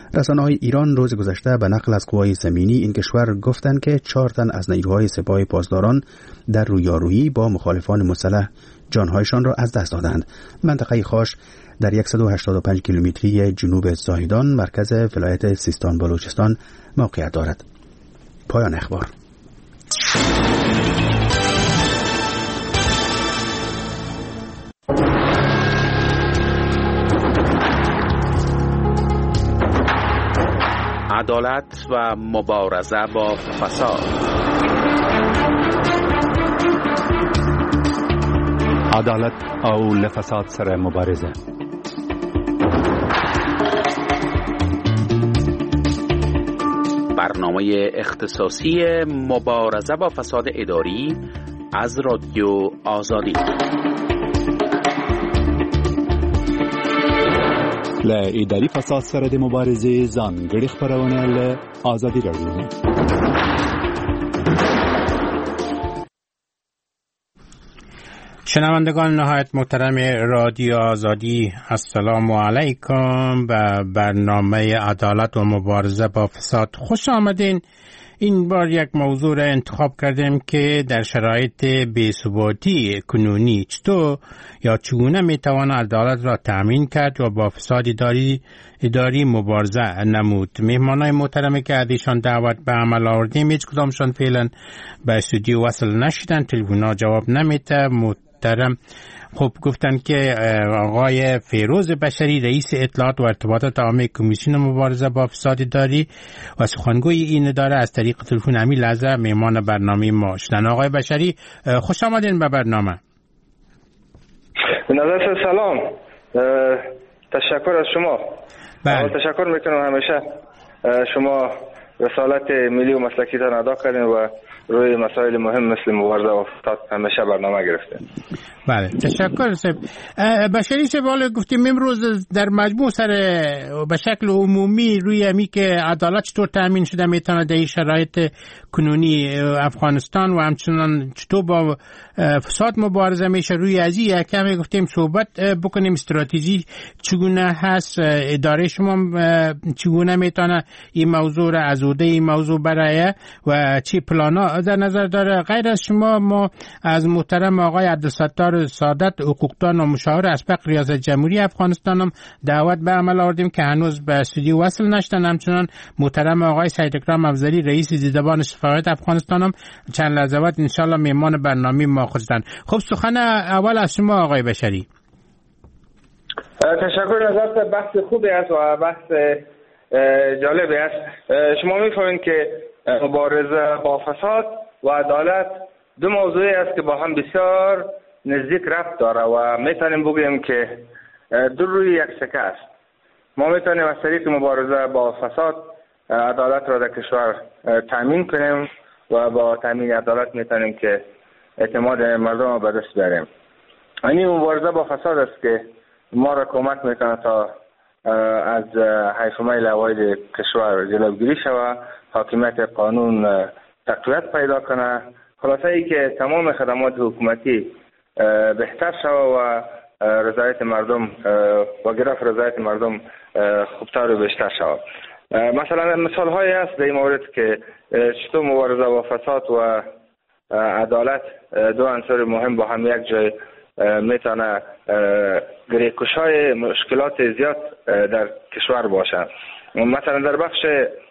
رسانه‌های ایران روز گذشته به نقل از قوای زمینی این کشور گفتند که 4 تن از نیروهای سپاه پاسداران در رویارویی با مخالفان مسلح جانهایشان را از دست دادند. منطقه خاش در 185 کیلومتری جنوب زاهدان مرکز ولایت سیستان بلوچستان موقعیت دارد. پایان اخبار. عدالت و مبارزه با فساد. عدالت او لفساد سره مبارزه. برنامه اختصاصی مبارزه با فساد اداری از رادیو آزادی. ل اداري فساد سره د مبارزې ځانګړي خبرونه له آزادي رادیو. شنوندگان نهایت محترم رادیو آزادی، السلام علیکم. به برنامه عدالت و مبارزه با فساد خوش آمدین. این بار یک موضوع را انتخاب کردیم که در شرایط بی‌ثباتی کنونی چطور یا چگونه میتوان عدالت را تأمین کرد و با فساد اداری مبارزه نمود. مهمانای محترمی که ازشان دعوت به عمل آوردیم هیچ کدامشان فعلا به استودیو وصل نشدن، تلفن‌ها جواب نمیده. محترم خب گفتن که آقای فیروز بشری رئیس اطلاعات و ارتباطات عامه کمیسیون مبارزه با فساد اداری و سخنگوی این اداره از طریق تلفن همین لحظه مهمان برنامه ما شدن. آقای بشری خوش آمدین به برنامه. نظر سلام، تشکر از شما. بله. تشکر میکنم همیشه شما رسالت ملی و مسلکیتان ادا کردین و روی مسائل مهم مثل مبارزه با فساد همیشه برنامه گرفتین. بله تشکر صاحب. بشری چه بالا گفتیم امروز در مجموع سر به شکل عمومی روی امی که عدالت چطور تامین شده میتونه در این شرایط کنونی افغانستان و همچنان چطور با فساد مبارزه میشه روی از این کمی گفتیم صحبت بکنیم. استراتژی چگونه هست، اداره شما چگونه میتونه این موضوع را از عهده این موضوع برایه و چی پلانا در نظر داره؟ غیر از شما ما از محترم آقای عبدالستار سعادت حقوقدان و مشاور اسبق ریاست جمهوری افغانستان هم دعوت به عمل آوردیم که هنوز به استودیو وصل نشدن. همچنان محترم آقای سید اکرام افضلی رئیس دیدبان سفارت افغانستان هم چند لحظه بعد انشالله مهمان برنامه ما خودتن. خب سخن اول از شما آقای بشری. تشکر. نظرت بحث خوبی است و بحث جالبی است. شما می‌فهمید که مبارزه با فساد و عدالت دو موضوعی است که با هم بسیار نزدیک ربط داره و میتونیم بگوییم که دو روی یک سکه است. ما میتونیم از طریق مبارزه با فساد عدالت را در کشور تامین کنیم و با تامین عدالت میتونیم که اعتماد مردم را به دست بیاریم. این مبارزه با فساد است که ما را کمک میکنه تا از حیف میل عواید کشور جلوگیری شود، حاکمیت قانون تقویت پیدا کنه، خلاصه ای که تمام خدمات حکومتی بهتر شود و رضایت مردم و گرفت رضایت مردم خوبتر و بیشتر شود. مثلا مثال هایی هست در این مورد که چطور مبارزه با فساد و عدالت دو عنصر مهم با هم یک جای میتونه گریه‌کشای مشکلات زیاد در کشور باشه. مثلا در بخش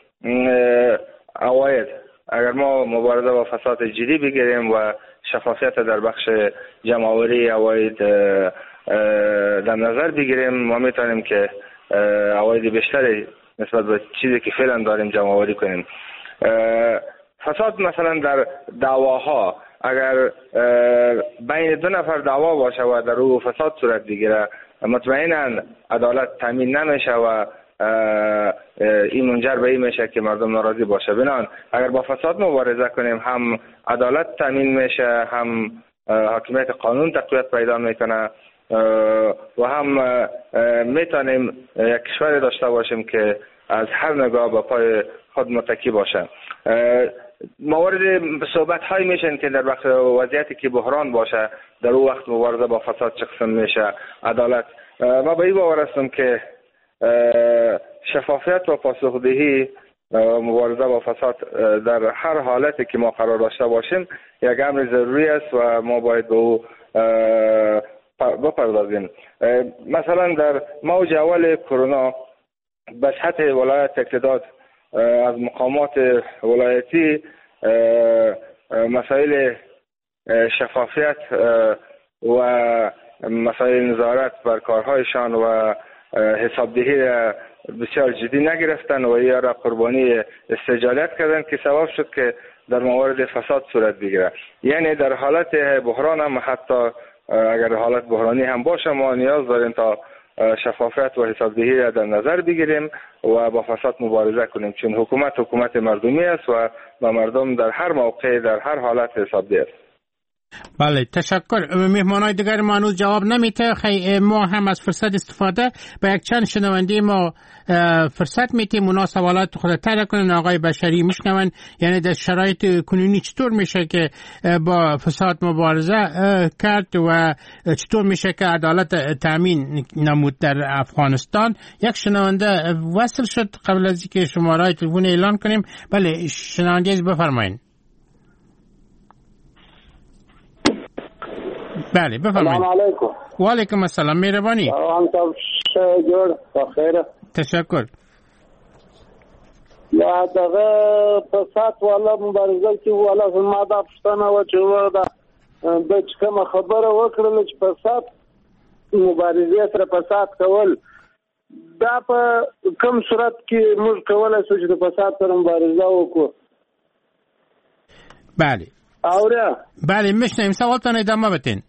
عواید اگر ما مبارزه با فساد جدی بگیریم و شفافیت در بخش جمع‌آوری عواید در نظر بگیریم، ما میتونیم که عواید بیشتری نسبت به چیزی که فعلا داریم جمع‌آوری کنیم. فساد مثلا در دعواها اگر بین دو نفر دعوا باشه و در او فساد صورت بگیره، مطمئنا عدالت تامین نمیشه و این منجر به این میشه که مردم ناراضی باشه. بنان اگر با فساد مبارزه کنیم هم عدالت تامین میشه، هم حاکمیت قانون تقویت پیدا میکنه و هم میتونیم یک کشور داشته باشیم که از هر نگاه به پای خود متکی باشه. موارد صحبت های میشن که در وقت وضعیتی که بحران باشه در اون وقت مبارزه با فساد چه قسم میشه عدالت. ما به این باور هستم که شفافیت و پاسخدهی مبارزه با فساد در هر حالتی که ما قرار داشته باشیم یک امر ضروری است و ما باید به او بپردازیم. مثلا در موج اول کرونا به سطح ولایت اقتدار از مقامات ولایتی مسائل شفافیت و مسائل نظارت بر کارهایشان و حسابدهی بسیار جدی نگرفتن و یا را قربانی استجالت کردن که سبب شد که در موارد فساد صورت بگیره. یعنی در حالت بحران هم حتی اگر حالت بحرانی هم باشه ما نیاز داریم تا شفافیت و حسابدهی را در نظر بگیریم و با فساد مبارزه کنیم، چون حکومت مردمی است و با مردم در هر موقع در هر حالت حسابدهی است. بله تشکر. مهمانای دیگر ما هنوز جواب نمیده. ما هم از فرصت استفاده به یک چند شنونده ما فرصت میتیم اونا سوالات خود طرح کنن. آقای بشری میشنون یعنی در شرایط کنونی چطور میشه که با فساد مبارزه کرد و چطور میشه که عدالت تامین نمود در افغانستان. یک شنونده وصل شد قبل از اینکه شماره تلفن اعلان کنیم. بله شنونده بفرمایید. بله بفرمایید. سلام علیکم. و علیکم السلام. مهربانی. جور بخیر. تشکر. یا دغه فساد والا مبارزه کې والا زما د پښتنه و چې د کوم خبره وکړل چې فساد مبارزه سره فساد کول دا په کوم صورت کې موږ کولای شو چې د فساد سره مبارزه وکړو؟ بله. اوریا. بله میشنیم. سوالتان ادامه بدین.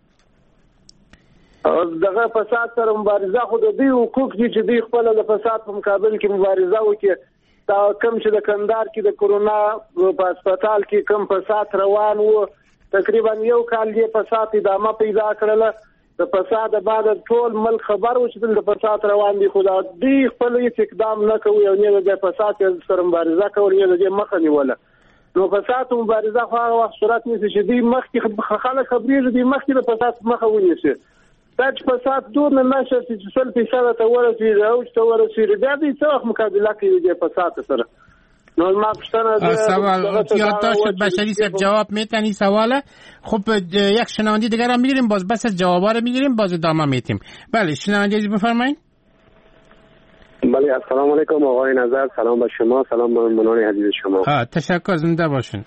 دغه فساد سره مبارزه خو د دې حقوق دي چې دوی خپل د فساد په مقابل کې مبارزه وکړي. دا کوم چې د کندهار کې د کرونا په هسپتال کې کوم فساد روان و تقریبا یو کال یې فساد ادامه پیدا کړله. د فساد بعد ټول ملک خبر و چې د فساد روان دي، خو دوی خپل هیڅ اقدام نه کوي او نه د فساد سره مبارزه کوي نه د مخه نیوله. نو فساد مبارزه خو هغه وخت صورت نیسي چې دوی مخکې خلک خبرېږي دوی مخکې د فساد مخه ونیسي. دا چې فساد دونه نشه چې 100% ته ورسېږي او چې ته ورسېږي بیا دوی څه وخت مقابله کوي د فساد سره؟ نو ما پوښتنه سوال یادداشت بشری صاحب جواب میتونی سواله. خب یک شنونده دیگر هم میگیریم باز بس از جوابا رو میگیریم باز ادامه میتیم. بله شنونده عزیز بفرمایید. بله السلام علیکم آقای نظر. سلام به شما، سلام به مهمانان عزیز شما. تشکر. زنده باشین.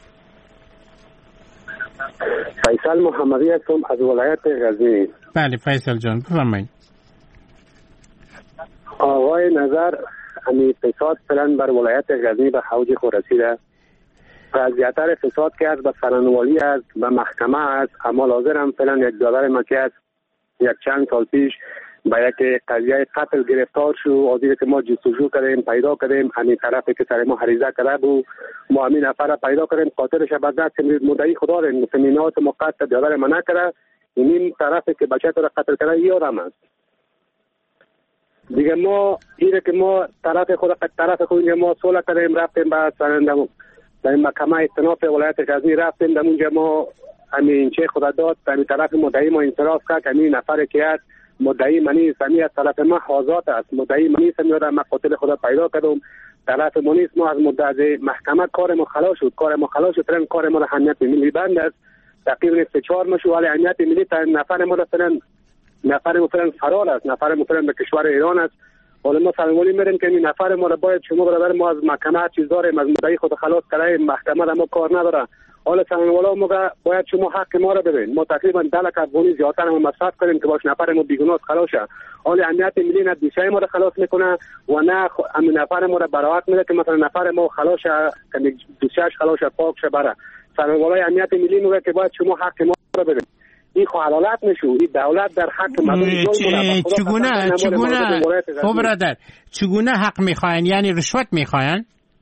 فیصل محمدی هستم از ولایت غزنی. بله فیصل جان بفرمایید. آقای نظر امی فساد فعلا بر ولایت غزنی به اوج خود رسیده. زیاتر فساد که از به سرانوالی است به محکمه است، اما لازم هم فعلا یک دادر مکی است یک چند سال پیش با یک قضیه قتل گرفتار شو. از اینکه ما جستجو کردیم پیدا کردیم همین طرفی که سر ما حریزه کرده بود ما همین نفر پیدا کردیم قاتلش به دست مدعی خدا رن مسلمانات مقصد دادر ما نکرده. این طرفی که بچه را قتل کرده یادم است دیگه. ما اینه که ما طرف خود ما صلح کردیم رفتیم به سرندم در محکمه استئناف ولایت غزنی رفتیم در اونجا ما همین چه خدا داد همین طرف مدعی ما انصراف کرد. همین نفر که است مدعی منی سمی از طرف ما آزاد است. مدعی منی سمی را ما قاتل خدا پیدا کردم. طرف منی ما از مدعی محکمه کار ما خلاص شد. کار ما را حمیت ملی بند است. تقریبا 3-4 ماه ولی حمیت ملی تا نفر ما فعلا فرار است. نفر ما فعلا به کشور ایران است. حالا ما سرمولی میریم که این نفر ما را باید شما برادر ما از محکمه چیز داریم از مدعی خود خلاص کردیم. محکمه را ما کار نداره. حالا سرمولا ما باید شما حق ما را بدین. ما تقریبا 10 لک افغانی زیادتر ما مصرف کردیم که باش نفر ما بیگناه خلاص شه. حالا امنیت ملی نه دوشای ما را خلاص میکنه و نه امن نفر ما را براعت میده که مثلا نفر ما خلاص شه که دوشاش خلاص شه پاک شه بره. سرمولا امنیت ملی میگه که باید شما حق ما را بدین. این خو عدالت نشو. این دولت در حق مردم چگونه خب برادر چگونه حق میخواین؟ یعنی رشوت میخواین؟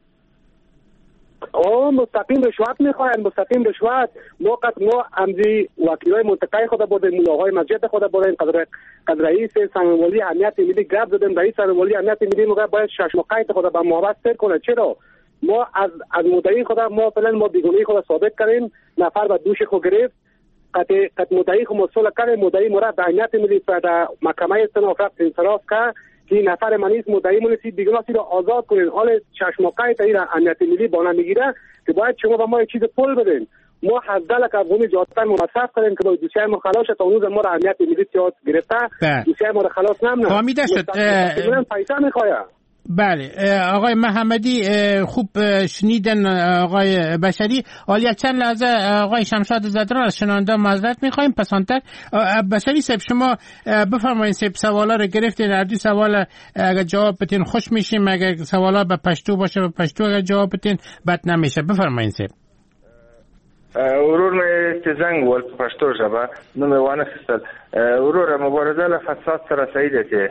مستقیم رشوت میخواین. ما امضی وکیلای منطقه خود بودیم، ملاهای مسجد خود بودیم، قدر رئیس سرمولی امنیت ملی گپ زدیم. رئیس سرمولی امنیت ملی میگه باید 6 مقایت خود به محبت سر کنه. چرا ما از مدعی خود ما فعلا ما بیگانگی خود ثابت کردیم. نفر به دوش خود گرفت قد مدعی خود مسئول کرد. مدعی مراد به امنیت ملی در محکمه استئناف رفت انصراف کرد. که این نفر من نیست مدعی مونسی بیگناسی را آزاد کنین. حال چشماقای تا این امنیت ملی بالا میگیره که باید شما به ما یک چیز پول بدین. ما حداقل که افغانی جاستان منصف کردیم که با دوسیه ما خلاص تا اون ما را امنیت ملی تیاد گرفته دوسیه ما را خلاص نمونه فهمیده شد. پیسه میخواه. بله آقای محمدی خوب شنیدن آقای بشری. حالا چند لحظه آقای شمشاد زدران از شنونده معذرت میخوایم. پسانتر بشری صاحب شما بفرمایید. سوالا رو گرفتین. هر دو سوال اگر جواب بدین خوش میشیم، اگر سوالا به پشتو باشه به پشتو اگر جواب بدین بد نمیشه. بفرمایید صاحب. ورور می تزنگ ول پشتو جبا نو می وانه خستل ورور مبارزه لفساد سره سعیده که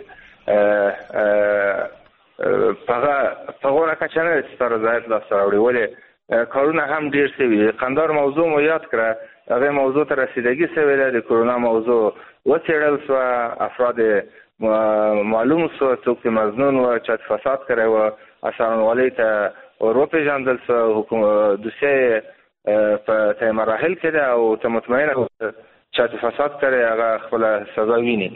پغونه کچنه ستاره زاید لاس راوړي ولې کارونه هم ډیر سوي. قندار موضوع مو یاد کړه، هغه موضوع ته رسیدګي سوي ده. د کرونا موضوع وڅېړل سو، افراد معلوم سو، څوک مظنون و چا فساد کړی و اسانوالۍ ته وروپېژندل سو. حکومت دوسیه په ته مراحل کې ده او ته مطمئنه چا فساد کړی هغه خپل سزا ویني.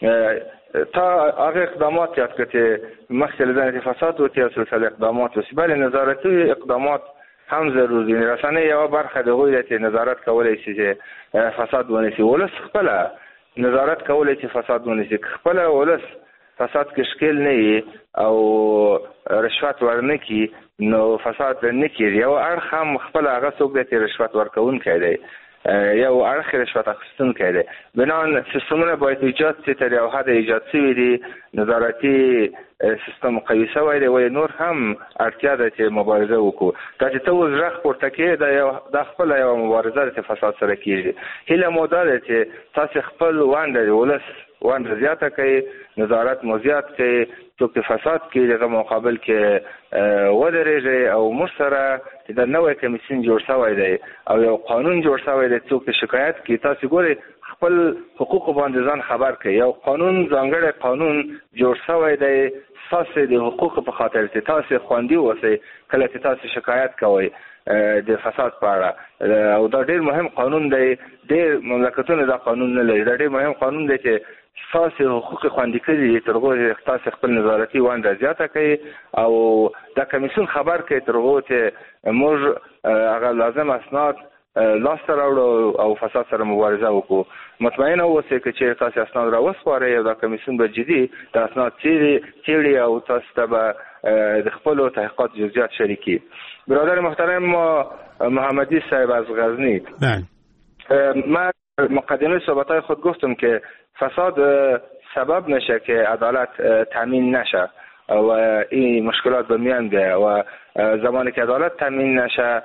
تا هغه اقدامات یاد کړي مخکې له فساد او تیا سلسله اقدامات وسی، بلې نظارتي اقدامات هم ضروري دي. رسنۍ یو برخه د غوړي ته نظارت کولای شي چې فساد ونیسي. ولس خپل نظارت کولای شي فساد ونیسي. خپل ولس فساد کې شکل نه او رشوت ورنکي نو فساد نه کیږي. یو اړخ هم خپل هغه څوک د رشوت ورکون کوي، یو اړخ رشوت اخیستونکی دی. بنان سیستمونه باید ایجاد شي، تر یو حد ایجاد شوي دي. نظارتي سیستم قوي شوی دی و نور هم اړتیا ده چې مبارزه وکړو. دا چې ته اوس غږ پورته کړې د خپل یو مبارزه د فساد سره کیږي. هیله مو دا ده چې تاسو خپل ونډه ولس ونډه زیاته کړئ، نظارت مو زیات کړئ، څوک فساد کوي دغه مقابل کې ودرېږي او موږ سره چې د نوې کمیسیون جوړ شوی دی او یو قانون جوړ شوی دی. څوک شکایت کوي تاسو ګورئ خپل حقوق باندې ځان خبر کړئ. یو قانون ځانګړی قانون جوړ شوی دی تاسو د حقوق په خاطر چې تاسو خوندي اوسئ کله چې تاسو شکایت کوئ د فساد په اړه. او دا ډېر مهم قانون دی. ډېر مملکتونه دا قانون نه لري. دا ډېر مهم قانون دی چې تاسو حقوق خوندي کړئ. ترغه تاسو خپل نظارتي ونډه زیاته کړئ او دا کمیسیون خبر کړئ ترغه چې موږ هغه لازم اسناد لاس راوړو او فساد سره مبارزه وکړو. مطمئن اوسئ چې تاسو اسناد راوسپارئ او دا کمیسیون به جدي د اسناد چیرې او تاسو ته به د خپل تحقیقات جزئیات شریکی. برادر محترم محمدی صاحب از غزنی، من مقدمه صحبت‌های خود گفتم که فساد سبب نشه که عدالت تامین نشه و این مشکلات به میان بیاید و زمانی که عدالت تامین نشه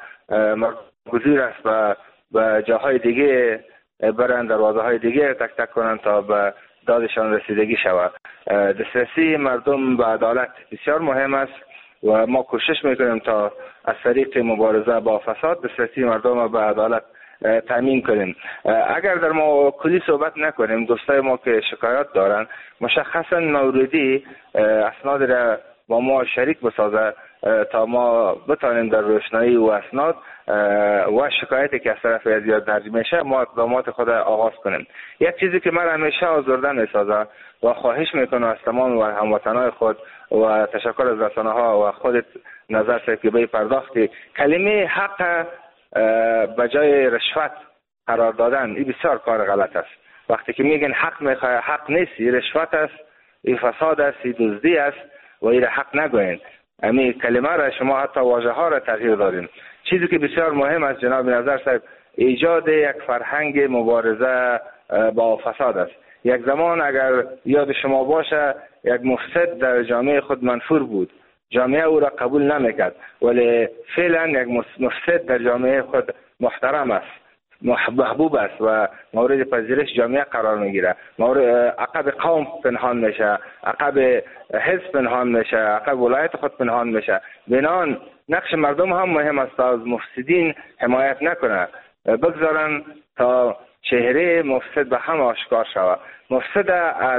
گزیر است به جاهای دیگه برن، دروازه های دیگه تک تک کنن تا به دادشان رسیدگی شود. دسترسی مردم به عدالت بسیار مهم است و ما کوشش میکنیم تا از طریق مبارزه با فساد دسترسی مردم به عدالت تامین کنیم. اگر در ما کلی صحبت نکنیم، دوستای ما که شکایت دارن مشخصا موردی اسناد را با ما شریک بسازه تا ما بتانیم در روشنایی و اسناد و شکایتی که از طرف ازیاد درج میشه ما اقدامات خود آغاز کنیم. یک چیزی که من همیشه آزرده میسازه و خواهش میکنم از تمام هموطنان خود و تشکر از رسانه ها و خودت نظر سید که به پرداختی کلمه حق به جای رشوت قرار دادن این بسیار کار غلط است. وقتی که میگن حق میخواه، حق نیست، این رشوت است، این فساد است، این دزدی است و این حق نگوین. امی کلمه را شما حتی واژه ها را تغییر دادین. چیزی که بسیار مهم است جناب نظر صاحب ایجاد یک فرهنگ مبارزه با فساد است. یک زمان اگر یاد شما باشه یک مفسد در جامعه خود منفور بود، جامعه او را قبول نمیکرد، ولی فعلا یک مفسد در جامعه خود محترم است، محبوب است و مورد پذیرش جامعه قرار میگیره. عقب قوم پنهان میشه، عقب حزب پنهان میشه، عقب ولایت خود پنهان میشه. بنان نقش مردم هم مهم است از مفسدین حمایت نکنه، بگذارن تا چهره مفسد به هم آشکار شود. مفسد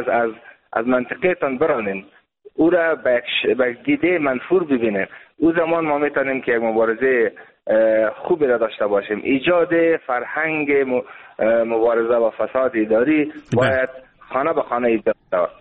از منطقه تان برانیم، او را به دیده منفور ببینیم. او زمان ما میتونیم که یک مبارزه خوبی را داشته باشیم. ایجاد فرهنگ مبارزه با فساد اداری باید خانه به خانه ایجاد شود.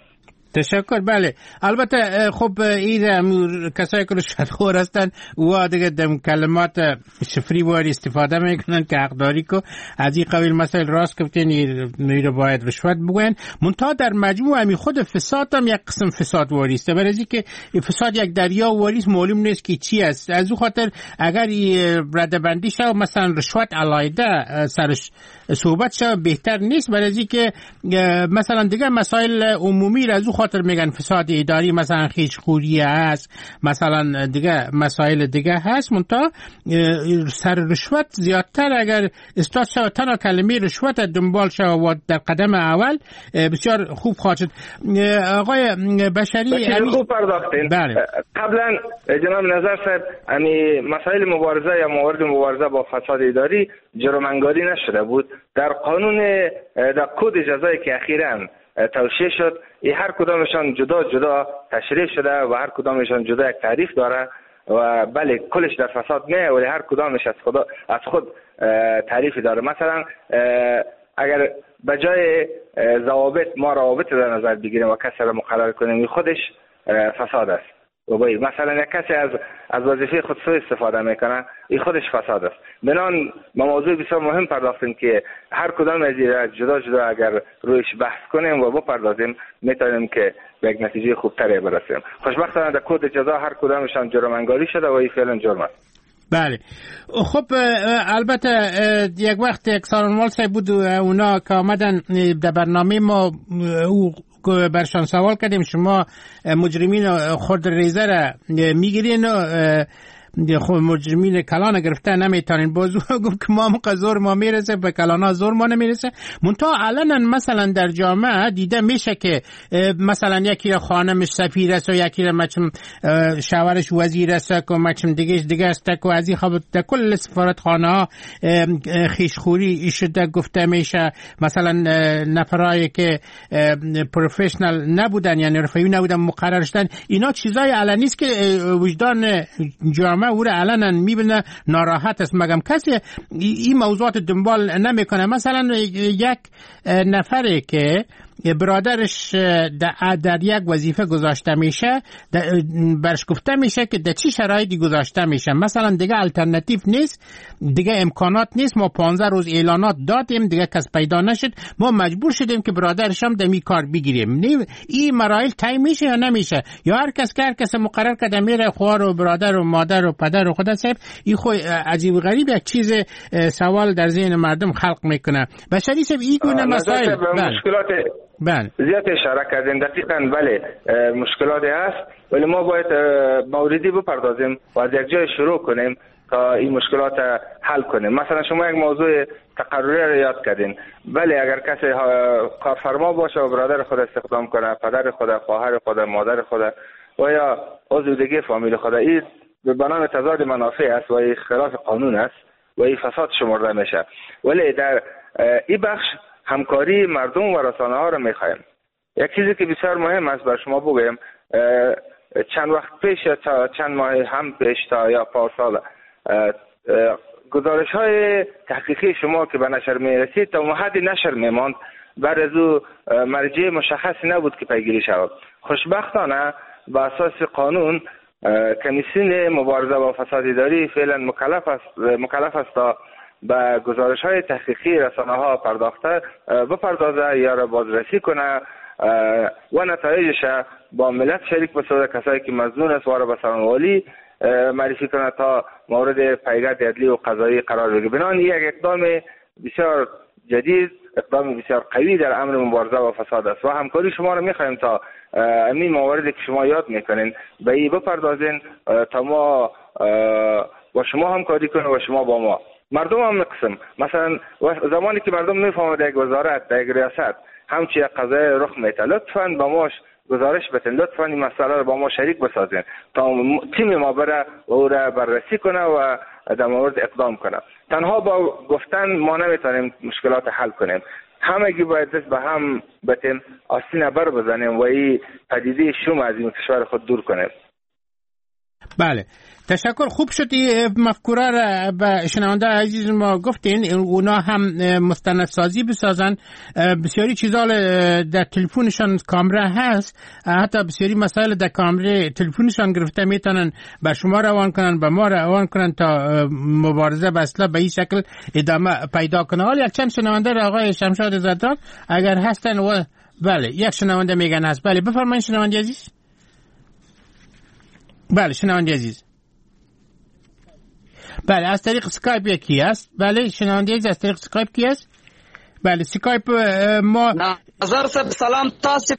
تشکر. بله البته خب این کسایی که رشوتخور هستن و دیگه دم کلمات شفری واری استفاده میکنن که حقداری کو از این قبیل مسائل راست گفتین میره باید رشوت بگوین. منتها در مجموع همی خود فساد هم یک قسم فساد واری است، برای اینکه فساد یک دریا واری است، معلوم نیست که چی است. از اون خاطر اگر ردبندی شود مثلا رشوت علایده سرش صحبت شود بهتر نیست، برای اینکه مثلا دیگه مسائل عمومی را از اون خاطر میگن فساد اداری، مثلا خیشخوری هست، مثلا دیگه مسائل دیگه هست. منتها سر رشوت زیادتر اگر استاد شود تنها کلمه رشوت دنبال شود و در قدم اول بسیار خوب خواهد شد. آقای بشری خوب پرداختین. قبلا جناب نظر صاحب امی مسائل مبارزه یا موارد مبارزه با فساد اداری جرم‌انگاری نشده بود. در قانون در کد جزایی که اخیراً توشیح شد هر کدامشان جدا جدا تشریح شده و هر کدامشان جدا یک تعریف داره و بله کلش در فساد نه، ولی هر کدامش از خود تعریفی داره. مثلا اگر بجای ضوابط ما روابط در نظر بگیریم و کسی را مقرر کنیم خودش فساد است. و مثلا یک کسی از وظیفه خود سوء استفاده میکنه این خودش فساد است. بنان ما موضوع بسیار مهم پرداختیم که هر کدام از این جدا جدا اگر رویش بحث کنیم و بپردازیم میتونیم که به یک نتیجه خوبتری برسیم. خوشبختانه در کد جزا هر کدامشان جرم‌انگاری شده و این فعلا جرم است. بله خب البته یک وقت یک سارنوال صاحب بود اونا که آمدن در برنامه ما او برشان سوال کردیم شما مجرمین خود ریزه را میگیرین خب مجرمین کلان گرفته نمیتونین. بازو گفت که ما زور ما میرسه به کلانا زور ما نمیرسه. منتها علنا مثلا در جامعه دیده میشه که مثلا یکی خانمش سفیر است و یکی مچم شوهرش وزیر است و مچم دیگه است و از این خبر در کل سفارتخانه ها خیشخوری شده گفته میشه. مثلا نفرایی که پروفشنال نبودن یعنی رفیعی نبودن مقرر شدن، اینا چیزای علنی است که وجدان جامعه او را علنا میبینه ناراحت است، مگم کسی این موضوعات دنبال نمیکنه. مثلا یک نفری که برادرش در یک وظیفه گذاشته میشه برش گفته میشه که در چی شرایطی گذاشته میشه، مثلا دیگه الटरनेटिव نیست، دیگه امکانات نیست، ما 15 روز اعلانات دادیم دیگه کس پیدا نشد، ما مجبور شدیم که برادرش هم دمی کار بگیریم. این مراحل طی میشه یا نمیشه؟ یا هر کس مقرر کرده میره خوار و برادر و مادر و پدر و خدا صاحب این خو عجیب غریب یک چیز سوال در ذهن مردم خلق میکنه. بشری صاحب این گونه مسائل مشکلات زیاد اشاره کردیم. دقیقاً بله مشکلاتی هست، ولی ما باید موردی بپردازیم و از یک جای شروع کنیم تا این مشکلات حل کنیم. مثلا شما یک موضوع تقرری را یاد کردین. بله اگر کسی کارفرما باشه و برادر خود استخدام کنه، پدر خود، خواهر خود، مادر خود و یا عضو دیگه فامیل خود، این به بنام تضاد منافع است و این خلاف قانون است و این فساد شمرده میشه. ولی در این بخش همکاری مردم و رسانه ها رو میخوایم. یک چیزی که بسیار مهم است بر شما بگویم، چند وقت پیش تا چند ماه هم پیش تا یا پارسال گزارش های تحقیقی شما که به نشر میرسید تا حدی نشر میماند، بعد از او مرجع مشخصی نبود که پیگیری شود. خوشبختانه به اساس قانون کمیسیون مبارزه با فساد اداری فعلا مکلف است تا به گزارش های تحقیقی رسانه ها بپردازه یا را بازرسی کنه و نتایجش با ملت شریک بسازه، کسایی که مظنون است و را به سرانوالی معرفی کنه تا مورد پیگرد عدلی و قضایی قرار بگیره. بنابراین یک اقدام بسیار جدید، اقدام بسیار قوی در امر مبارزه با فساد است و همکاری شما را میخوایم تا این مواردی که شما یاد میکنین به این بپردازین تا ما با شما همکاری کنیم و شما با ما. مردم هم قسم مثلا زمانی که مردم میفهمه در یک وزارت در یک ریاست همچی قضای رخ میته، لطفاً با ما گزارش بتین، لطفاً این مسئله رو با ما شریک بسازین تا تیم ما بره و او را بررسی کنه و در مورد اقدام کنه. تنها با گفتن ما نمیتونیم مشکلات حل کنیم، همگی باید دست به هم بتیم، آستین بر بزنیم و این پدیده شوم از این کشور خود دور کنیم. بله تشکر. خوب شد مفکوره را به شنونده عزیز ما گفتین، اونا هم مستندسازی بسازن. بسیاری چیزا در تلفنشان کامره هست، حتی بسیاری مسائل در کامره تلفنشان گرفته میتونن به شما روان کنن، به ما روان کنن تا مبارزه به اصلا به این شکل ادامه پیدا کنه. حالا یک چند شنونده را آقای شمشاد زدران اگر هستن و بله یک شنونده میگن هست. بله بفرمایید شنونده عزیز. بله شنونده عزیز. بله از طریق سکایپ یکی است. بله شنونده عزیز از طریق سکایپ کی است؟ بله سکایپ ما نظر صاحب سلام تاسو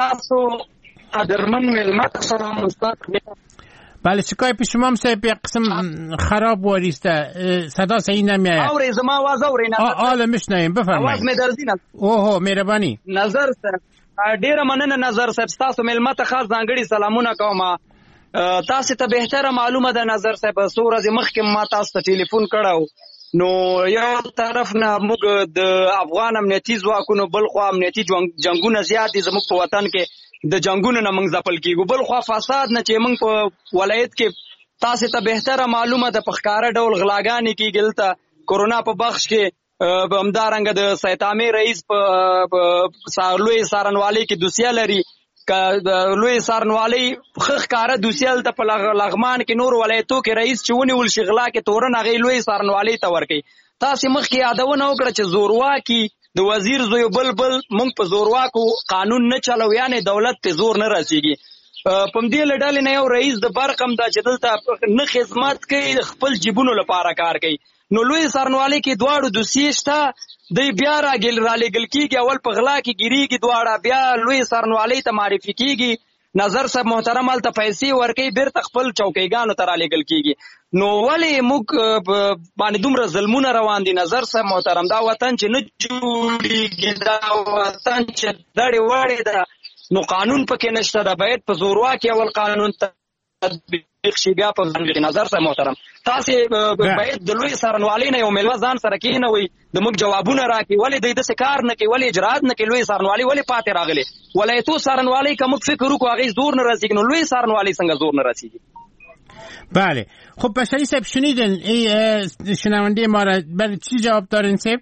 ادرمن ملمت سلام استاد. بله سکایپ شما هم صاحب یک قسم خراب واریسته، صدا صحیح نمیاد. اوري زما आवाज اوري نه حالا میشنویم بفرمایید. आवाज می درځي نه. اوه مهرباني. نظر صاحب ډیره مننه نظر صاحب تاسو ملمت خاص ځانګړي سلامونه کوم. تاسو ته بهتره معلومه ده نظر صاحب څو ورځې مخکې ما تاسو ته ټلیفون کړو، نو یو طرف نه موږ د افغان امنیتي ځواکونو بل خو امنیتي جنگونه زیات دي زموږ په وطن کې، د جنگونو نه موږ ځپل کیږو، بل خو فساد نه چې موږ په ولایت کې تاسو ته بهتره معلومه ده په ښکاره ډول غلاګانې کیږي. دلته کورونا په بخش کې همدارنګه د سید عامر رئیس په لوی سارنوالۍ کې دوسیه لري، لوی سارنوالۍ خخ کاره دوسیل ته په لغمان کې نور ولایتو کې رئیس چې ونیول شي غلا کې تورن هغه لوی سارنوالۍ ته ورکي. تاسو مخکې یادونه وکړه چې زورواکي د وزیر زوی بلبل مونږ په زورواکو قانون نه چلو، یعنی دولت ته زور نه رسیږي. په دې لړل نه یو رئیس د برقم د چې دلته نه خدمت کوي، خپل جیبونو لپاره کار کوي. نو لوی سارنوالۍ کې دواړو دوسیې شته، دی بیا رالیږل کېږي، اول په غلا کې ګیریږي دواړه، بیا لوی سارنوالۍ ته معرفي کېږي. نظر صاحب محترم هلته پیسې ورکوي، بیرته خپل چوکیګانو ته رالیږل کېږي. نو ولې موږ باندې دومره ظلمونه روان دي نظر صاحب محترم؟ دا وطن چې نه جوړېږي، دا وطن چې دړې وړې ده، نو قانون پکې نشته ده، باید په زورواکي اول قانون تطبیق شي بیا په ځانګړي. نظر صاحب محترم تاسو باید د لوی سارنوالۍ نه یو میلمه ځان سره کېنوئ، د موږ جوابونه راکړي، ولې دوی داسې کار نه کوي، ولې اجرات نه کوي، لوی سارنوالۍ ولې پاتې راغلي؟ ولایتو سارنوالۍ که موږ فکر وکړو هغې زور نه رسېږي، نو لوی سارنوالۍ څنګه زور نه رسېږي؟ بله خب بشری صاحب شنیدن شنونده ما را، برای چی جواب دارین صاحب؟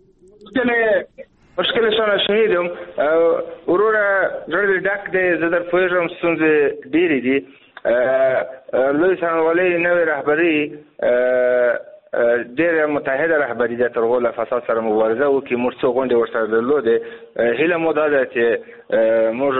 مشکلشان را شنیدم، ورور زړه ډک دی، زه در پوهېږم ستونزې ډېرې دي. لوی سارنوالۍ نوې رهبري ډېره متحده رهبري ده، تر هغو له فساد سره مبارزه وکړي. موږ څو غونډې ورسره درلودې، هیله مو دا ده چې موږ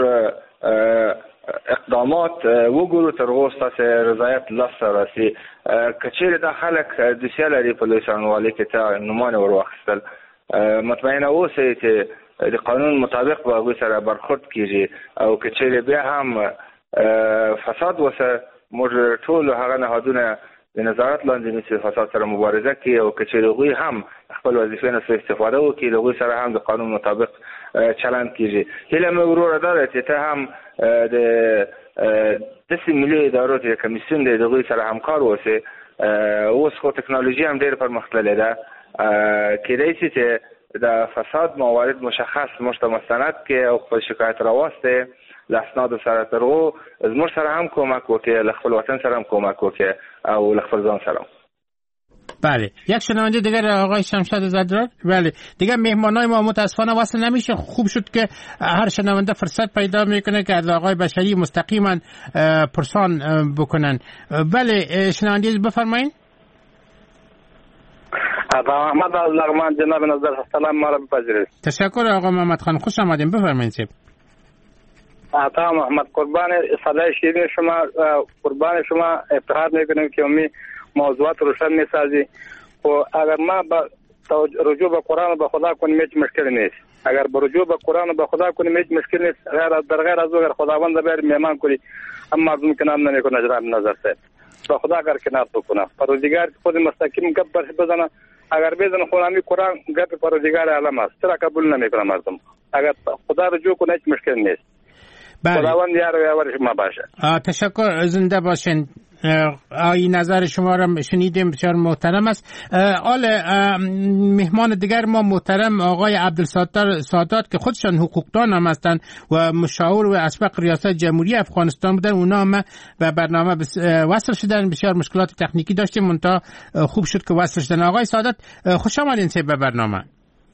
اقدامات وګورو تر هغو ستاسې رضایت لاسته راسي. که چېرې دا خلک دوسیه لري په لوی سارنوالۍ کې ته نومان ور واخیستل، مطمئنه اوسئ چې د قانون مطابق به هغوی سره برخورد کېږي، او که چېرې بیا هم فساد وسه موږ ټول هغه نهادونه د نظارت لاندې نیسي فساد سره مبارزه کوي، او که چېرې هغوی هم خپل وظیفې نه سوء استفاده وکړي، د هغوی سره هم د قانون مطابق چلند کېږي. هیله مې وروره دا ده چې ته هم د داسې ملي ادارو چې کمیسیون دی د هغوی سره همکار اوسې. اوس خو ټکنالوژي هم ډېره پرمختللې ده، کېدای شي چې د فساد موارد مشخص موږ ته مستند کړي او خپل شکایت راواستې له اسنادو سره، تر هغو زموږ سره هم کمک وکړي، له خپل وطن سره هم کمک وکړي او له خپل ځان سره. بله یک شنونده دیگر آقای شمشاد زدران. بله دیگر مهمانای ما متاسفانه وصل نمیشه. خوب شد که هر شنونده فرصت پیدا میکنه که از آقای بشری مستقیما پرسان بکنن. بله شنونده بفرمایید. آقا محمد از لغمان جناب نظر سلام ما را بپذیرید. تشکر آقا محمد خان، خوش آمدین، بفرمایید. آقا محمد قربان صدای شیرین شما، قربان شما افتخار میکنیم که امی موضوعات روشن میسازی. و اگر ما با رجوع به قرآن و به خدا کنیم هیچ مشکل نیست. اگر به رجوع به قرآن و به خدا کنیم هیچ مشکل نیست. غیر از اگر خداوند بیار میمان کنی اما مردم کنار نمیکنه. جناب نظر صاحب به خدا اگر کنار بکنه، پروردگار خود مستقیم گپ بزنه، اگر بزنه خونمی قرآن گپ پروردگار عالم است، چرا قبول نمیکنه مردم؟ اگر خدا رجوع کنه هیچ مشکل نیست. خداوند یار و یاور شما باشه. تشکر، زنده باشین. این نظر شما را شنیدیم، بسیار محترم است. مهمان دیگر ما محترم آقای عبدالستار سادات که خودشان حقوقدان هم هستند و مشاور و اسبق ریاست جمهوری افغانستان بودن، اونا هم به برنامه وصل شدن. بسیار مشکلات تکنیکی داشتیم، منتها خوب شد که وصل شدن. آقای سادات خوش آمدین به برنامه.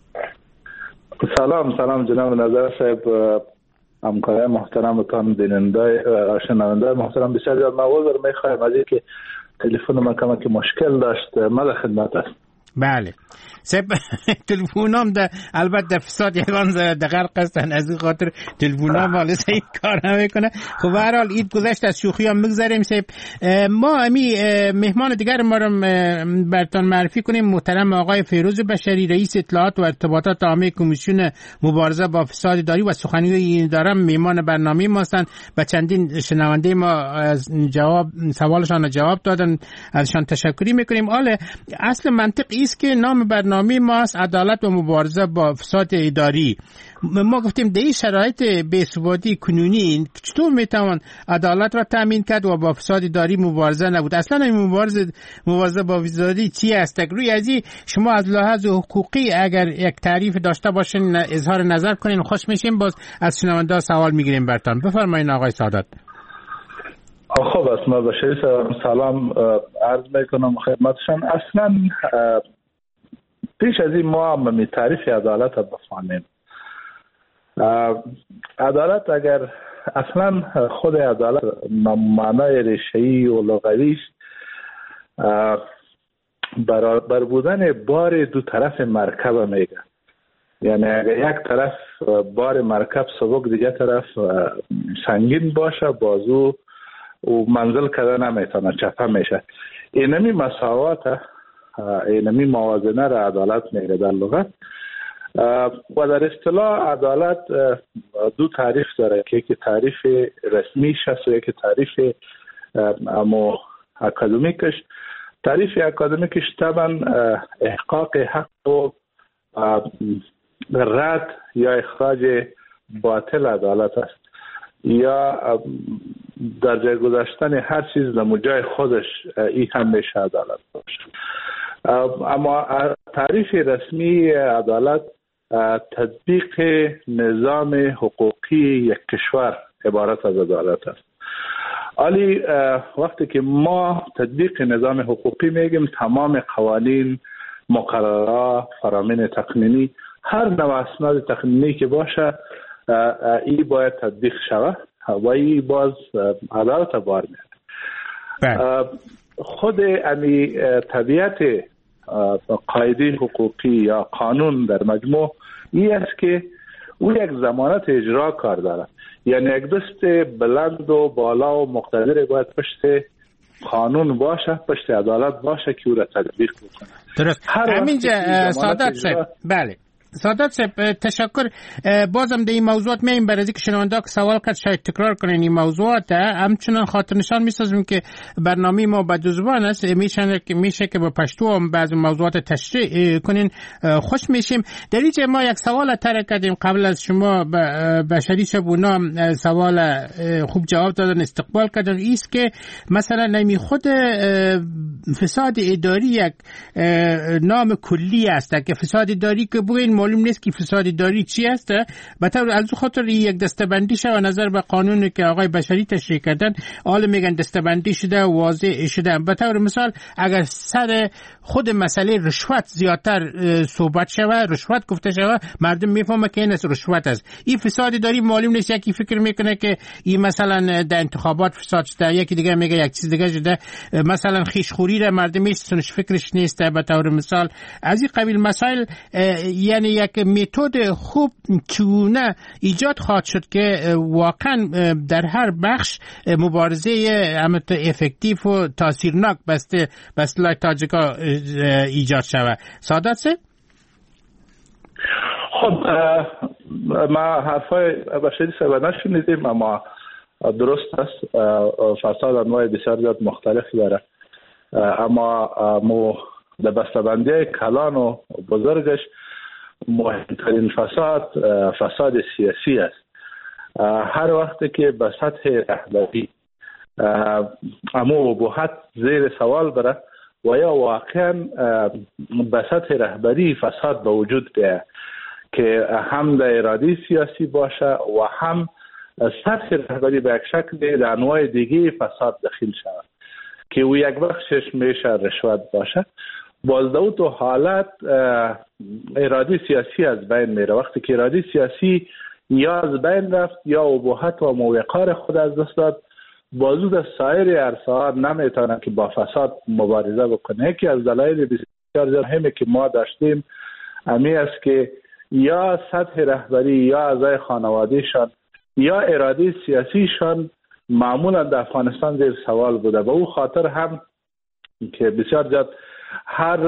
سلام جناب نظر صاحب، همکارای محترمتان، بیننده شنونده محترم، بسیار زیاد معذرت میخوایم از اینکه تلفن من کمک مشکل داشت. من خدمت است. بله تلفونام ده البته فساد یگان دقیق هستن، از این خاطر تلفونام حالا صحیح کار نمیکنه. خب به هر حال عید گذشت، از شوخی هم بگذاریم. ما امی مهمان دیگر ما رو براتون معرفی کنیم. محترم آقای فیروز بشری، رئیس اطلاعات و ارتباطات عامه کمیسیون مبارزه با فساد اداری و سخنگوی این اداره مهمان برنامه ما هستند. و چندین شنونده ما از سوالشان جواب دادن، ازشان تشکری میکنیم. اصل منطق است که نام برنامه ما است عدالت و مبارزه با فساد اداری. ما گفتیم در این شرایط بی‌ثباتی کنونی چطور میتوان عدالت را تامین کرد و با فساد اداری مبارزه نبود؟ اصلا این مبارزه با فساد اداری چی است؟ روی از این شما از لحاظ حقوقی اگر یک تعریف داشته باشین اظهار نظر کنین، خوش میشیم. باز از شنونده سوال میگیریم برتان. بفرمایید آقای سادات. خب اسما بشری سلام عرض میکنم خدمتشان. اصلا پیش از این ما هم تعریف عدالت را بفهمیم. عدالت اگر اصلا خود عدالت معنای ریشه‌ای و لغویش برابر بودن بار دو طرف مرکب میگه. یعنی اگر یک طرف بار مرکب سبک، دیگه طرف سنگین باشه، بازو و منزل کده نمیتونه، چپه میشه. اینمی مساوات، اینمی موازنه را عدالت میگه در لغت. و در اصطلاح عدالت دو تعریف داره که یکی تعریف رسمیش هست و یکی تعریف اکادمیکش. تعریف اکادمیکش طبعا احقاق حق و رد یا اخراج باطل عدالت است، یا در جای گذاشتن هر چیز در جای خودش، این هم میشه عدالت باشه. اما تعریف رسمی عدالت تطبیق نظام حقوقی یک کشور عبارت از عدالت است. ولی وقتی که ما تطبیق نظام حقوقی میگیم، تمام قوانین، مقررات، فرامین تقنینی، هر نوع اسناد تقنینی که باشه این باید تطبیق شود و این باز عدالت بار میاد. خود امی طبیعت قاعده حقوقی یا قانون در مجموع این است که او یک ضمانت اجرا کار داره. یعنی یک دست بلند و بالا و مقتدر باید پشت قانون باشه، پشت عدالت باشه که او را تطبیق بکنه. درست. همینجا سادات صاحب، بله سادات صاحب تشکر. بازم در این موضوعات میایم برای اینکه شنونده که سوال کرد شاید تکرار کنین این موضوعات. همچنان خاطر نشان میسازیم که برنامه ما با دو زبان است، میشه که با پشتو هم بعضی موضوعات تشریح کنین، خوش میشیم. در اینجا ما یک سوال طرح کردیم قبل از شما بشری شبونا سوال خوب جواب دادن، استقبال کردن. ایست که مثلا نمی خود فساد اداری یک نام کلی است که فساد اداری که بگوین معلوم نیست که فساد اداری چی است. به طور از خاطر یک دسته‌بندی شده نظر به قانونی که آقای بشری تشریح کردن، حالا میگن دسته‌بندی شده، واضح شده. به طور مثال اگر سر خود مسئله رشوت زیادتر صحبت شود، رشوت گفته شود، مردم میفهمه که این رشوت است. این فساد اداری معلوم نیست. یکی فکر میکنه که این مثلا در انتخابات فساد شده، یکی دیگه میگه یک چیز دیگه شده، مثلا خیشخوری را مردم سنش فکرش نیست. به طور مثال از این قبیل مسائل، یعنی یک متد خوب چونه ایجاد خواهد شد که واقعا در هر بخش مبارزه افکتیو و تاثیرناک به اصطلاح تاجیکا ایجاد شود. سادات صاحب؟ خب ما حرفای بشری صاحب نشنیدیم، اما درست است فساد انواع بسیار زیاد مختلف داره، اما مو در بسته‌بندی کلان و بزرگش مهمترین فساد سیاسی است. هر وقت که به سطح رهبری اما ابهت زیر سوال بره و یا واقعا به سطح رهبری فساد به وجود بیاید که هم در اراده سیاسی باشه و هم سطح رهبری به یک شکل در انواع دیگه فساد دخیل شود که او یک بخشش میشه رشوت باشه، باز در تو حالت اراده سیاسی از بین میره. وقتی که اراده سیاسی یا از بین رفت یا ابهت و موقار خود از دست داد، بازو در سایر عرصه‌ها نمیتونه که با فساد مبارزه بکنه. یکی از دلایل بسیار مهمی که ما داشتیم امی است که یا سطح رهبری یا اعضای خانوادهشان یا اراده سیاسیشان معمولا در افغانستان زیر سوال بوده. و او خاطر هم که بسیار زیاد هر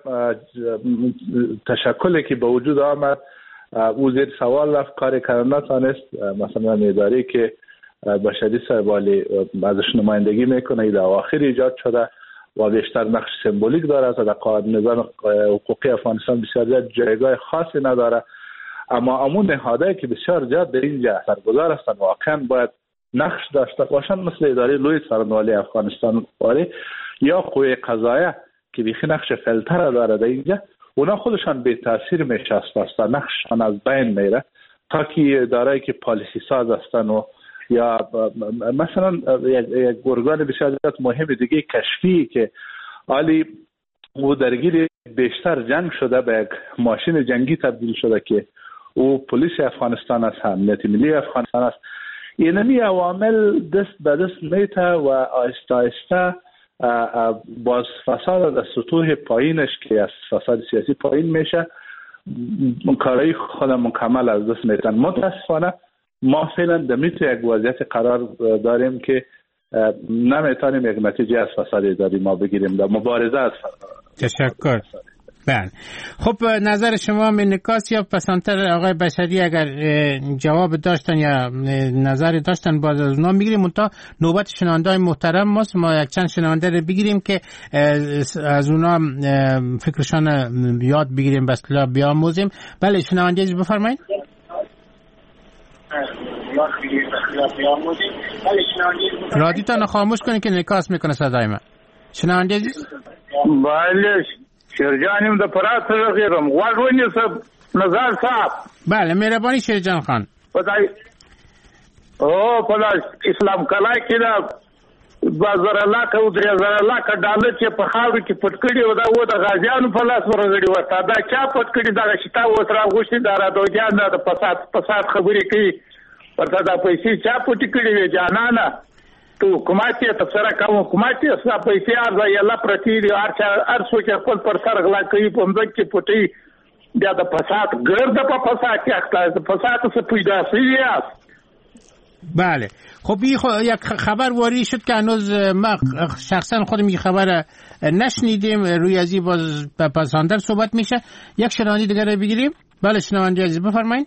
تشکلی که به وجود آمد او زیر سوال رفت، کاری کردن نتانست. مثلا اداره که بشری صاحب علی ازش نمایندگی میکنه در آخر ایجاد شده و بیشتر نقش سمبولیک داره و در قانون نظام حقوقی افغانستان بسیار زیاد جایگاه خاصی نداره، اما امون نهادهایی که بسیار زیاد در اینجا اثرگذار هستند واقعا باید نقش داشته باشند، مثل اداره لوی څارنوالۍ افغانستان یا قوه قضاییه که بیخی نقش فلتر داره در اینجا. اونا خودشان به تاثیر میشست، نقششان از بین میره تا که اداره‌ای که پالیسی ساز هستن و یا مثلا یک ارگان بسیار زیاد مهم دیگه کشفی که عالی او درگیر بیشتر جنگ شده به یک ماشین جنگی تبدیل شده که او پلیس افغانستان است، امنیت ملی افغانستان است. اینمی عوامل دست به دست میته و آهسته آهسته باز فساد از سطوح پایینش که از فساد سیاسی پایین میشه، کارهای خود مکمل از دست میتن. متاسفانه ما فعلا در میتو یک وضعیت قرار داریم که نمیتونیم یک نتیجه از فساد اداری ما بگیریم در مبارزه از تشکر. بله خب نظر شما منکاس یا پسندتر آقای بشری اگر جواب داشتن یا نظر داشتن باز از اونا میگیریم. تا نوبت شنونده‌های محترم ماست، ما یک چند شنونده رو بگیریم که از اونا فکرشان یاد بگیریم به اصطلاح بیاموزیم. بله شنونده عزیز بفرمایید. رادیوتون خاموش کنید که انعکاس میکنه صدای من. شنونده عزیز. بله شیرجانیم د پرات سره غیرم غوړونی صاحب نظر صاحب. بله مهربانی شیرجان خان. پتاي او په اسلام کلا کې دا بازار علاقه او درې زره علاقه ډالر چې په خاورو کې پټ کړي و دا و د غازیانو په لاس ورغړي ورته دا چا پټ کړي دا شتا و تر غوښتي دا را دوجان د فساد خبرې کوي ورته دا پیسې چا پټ کړي وي جانانه تو حکومت ته تفسیر کوم حکومت ته اسا پیسې ارزه یلا پرتی دی ار څوک خپل پر سر غلا کوي په مځک کې پټي دا د فساد ګرد په فساد کې اخته فساد څه پیدا شي. بله خب یک خبر واری شد که هنوز ما شخصا خودم این خبر نشنیدیم، روی ازی باز پساندر صحبت میشه. یک شنوندی دیگر رو بگیریم. بله شنوندی عزیز بفرمایید.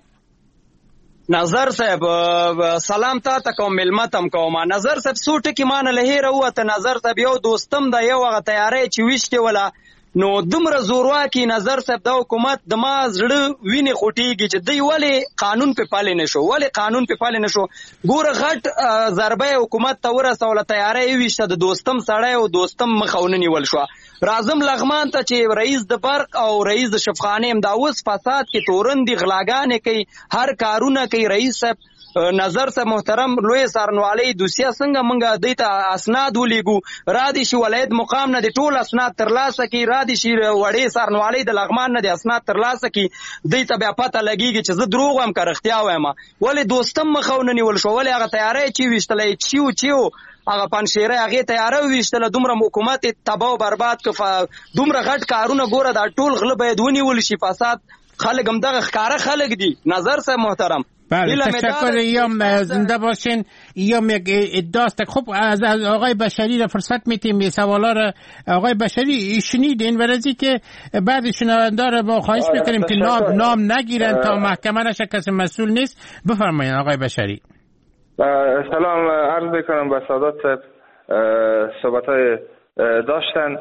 نظر صاحب سلام تا کوم ملمتم کوم. نظر صاحب سوټه کې مان له هیر وته. نظر صاحب یو دوستم دا یو غ تیارې چې وشته ولا نو دمر زوروا کې نظر صاحب دا حکومت د ما زړه ویني خوټیږي چې دی ولی قانون په پاله نشو، ولی قانون په پاله نشو. ګور غټ ضربه حکومت ته ورسوله تیارې وشته د دوستم سړی او دوستم مخاوننی ول شو. رازم لغمان ته چې رئیس د برق او رئیس د شفخانه ام دا اوس فساد کې تورندې غلاګانې کوي، هر کارونه کوي. رئیس صاحب نظر صاحب محترم لوی څارنوالۍ دوسیه څنګه مونږه دیته اسناد ولیګو را دي شي ولایت مقام نه د ټول اسناد ترلاسه کی، را دي شي وړې څارنوالۍ د لغمان نه د اسناد ترلاسه کی. دیته بیا پته لګیږي چې زه دروغ هم کرختیا وایم. ولې دوستم مخاوننی ول شو، ولې هغه تیارې چې وشتلې چیو هغه پنځیره هغه تیارې وشتله. دومره حکومت تباہ او برباد ک دومره غټ کارونه ګوره دا ټول غلب باید ونیول شي. فساد خلک هم دغه ښکارا خلک دي. نظر صاحب محترم بله تشکر. ایام زنده باشین. ایام یک ادعاست. خب از آقای بشری را فرصت میتیم یه سوالا را آقای بشری شنیدین ورزی که بعد شنونده را با خواهش میکنیم که نام نگیرن تا محکمه نشه کسی مسئول نیست. بفرمایید آقای بشری. سلام عرض میکنم به سادات صاحب. صحبت‌های داشتن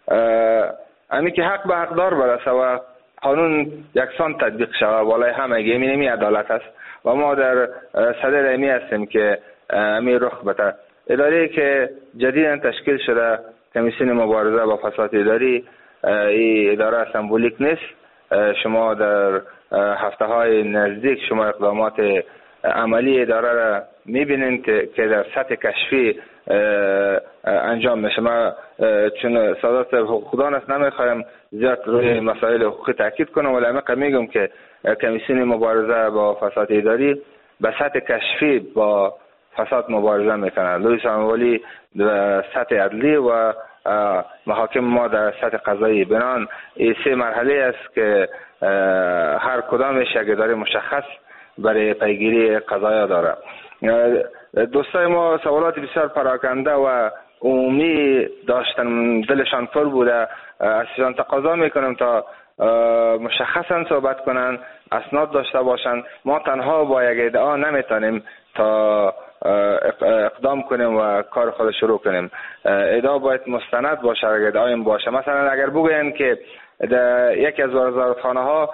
اینی که حق به حقدار برسه و قانون یکسان تطبیق شود والای همگی. نمی عدالت است و ما در صدر امی هستیم که امی رخ بده. اداره که جدیداً تشکیل شده، کمیسیون مبارزه با فساد اداری، این اداره سمبولیک نیست. شما در هفته های نزدیک شما اقدامات عملی اداره را میبینین که در سطح کشفی انجام میشه. ما چون سادات حقوقدان است نمیخوایم زیاد روی مسائل حقوقی تاکید کنم، ولی من میگم که کمیسیون مبارزه با فساد اداری به سطح کشفی با فساد مبارزه میکنه. لوئیس اموالی در سطح عدلی و محاکم ما در سطح قضایی. بنان این 3 مرحله است که هر کدامش یک اداره مشخص برای پیگیری قضایا داره. دوستای ما سوالات بسیار پراکنده و عمومی داشتن، دلشان پر بوده. ازشان تقاضا میکنم تا مشخصا صحبت کنن، اسناد داشته باشن. ما تنها با یک ادعا نمیتونیم تا اقدام کنیم و کار خود شروع کنیم. ادعا باید مستند باشه. اگر ادعایم باشه، مثلا اگر بگوین که در یکی از وزارتخانه ها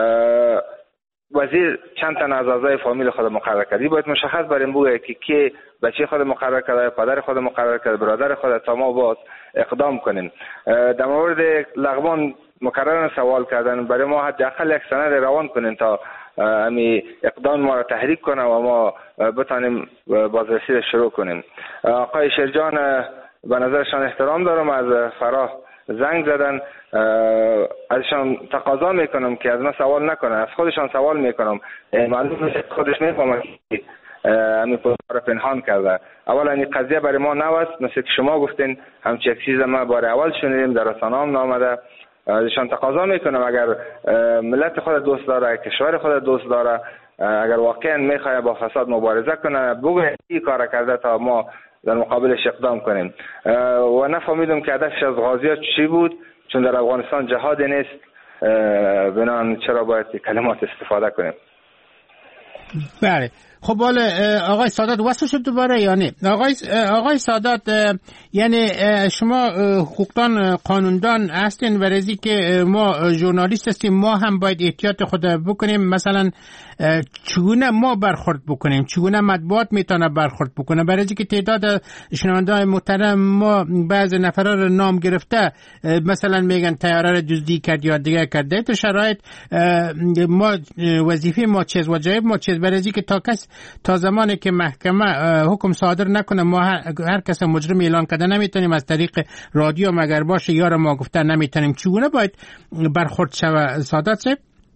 وزیر چند تا از اعضای فامیل خود مقرر کرد، باید مشخص بریم بگه که کی بچه خود مقرر کرده، پدر خود مقرر کرده، برادر خود، تا ما باید اقدام کنیم. در مورد لغوان مکررن سوال کردن، برای ما حداقل یک سند روان کنیم تا امی اقدام ما را تحریک کنه و ما بتانیم بازرسی را شروع کنیم. آقای شیرجان به نظرشان احترام دارم، از فراه زنگ زدن. ازشان تقاضا میکنم که از من سوال نکنن، از خودشان سوال میکنم. معلومه خودش میفهمه که امی را پنهان کرده. اولا این قضیه برای ما نو است، مثل که شما گفتین همچین چیز ما بار اول شنیدیم، در رسانه هم نامده. ازشان تقاضا میکنم اگر ملت خود دوست داره، کشور خود دوست داره، اگر واقعا میخواد با فساد مبارزه کنه، بگه این کار کرده تا ما در مقابلش اقدام کنیم. و نفهمیدم که هدفش از غازیات چی بود، چون در افغانستان جهاد نیست. بنان چرا باید کلمات استفاده کنیم؟ بله. خب حالا آقای سادات وصل شد دوباره یا نه؟ آقای سادات، یعنی شما حقوقدان قانوندان هستین و رزی که ما ژورنالیست هستیم، ما هم باید احتیاط خود بکنیم. مثلا چگونه ما برخورد بکنیم، چگونه مطبوعات میتونه برخورد بکنه، برای که تعداد شنونده‌های محترم ما بعض نفرا رو نام گرفته مثلا میگن طیاره رو دزدی کرد یا دیگه کرده. تو شرایط ما وظیفه ما چیز واجب ما چیز، برای که تا زمانی که محکمه حکم صادر نکنه ما هر کس مجرم اعلان کرده نمیتونیم، از طریق رادیو مگر باشه یار ما گفته نمیتونیم. چگونه باید برخورد شود سادات صاحب؟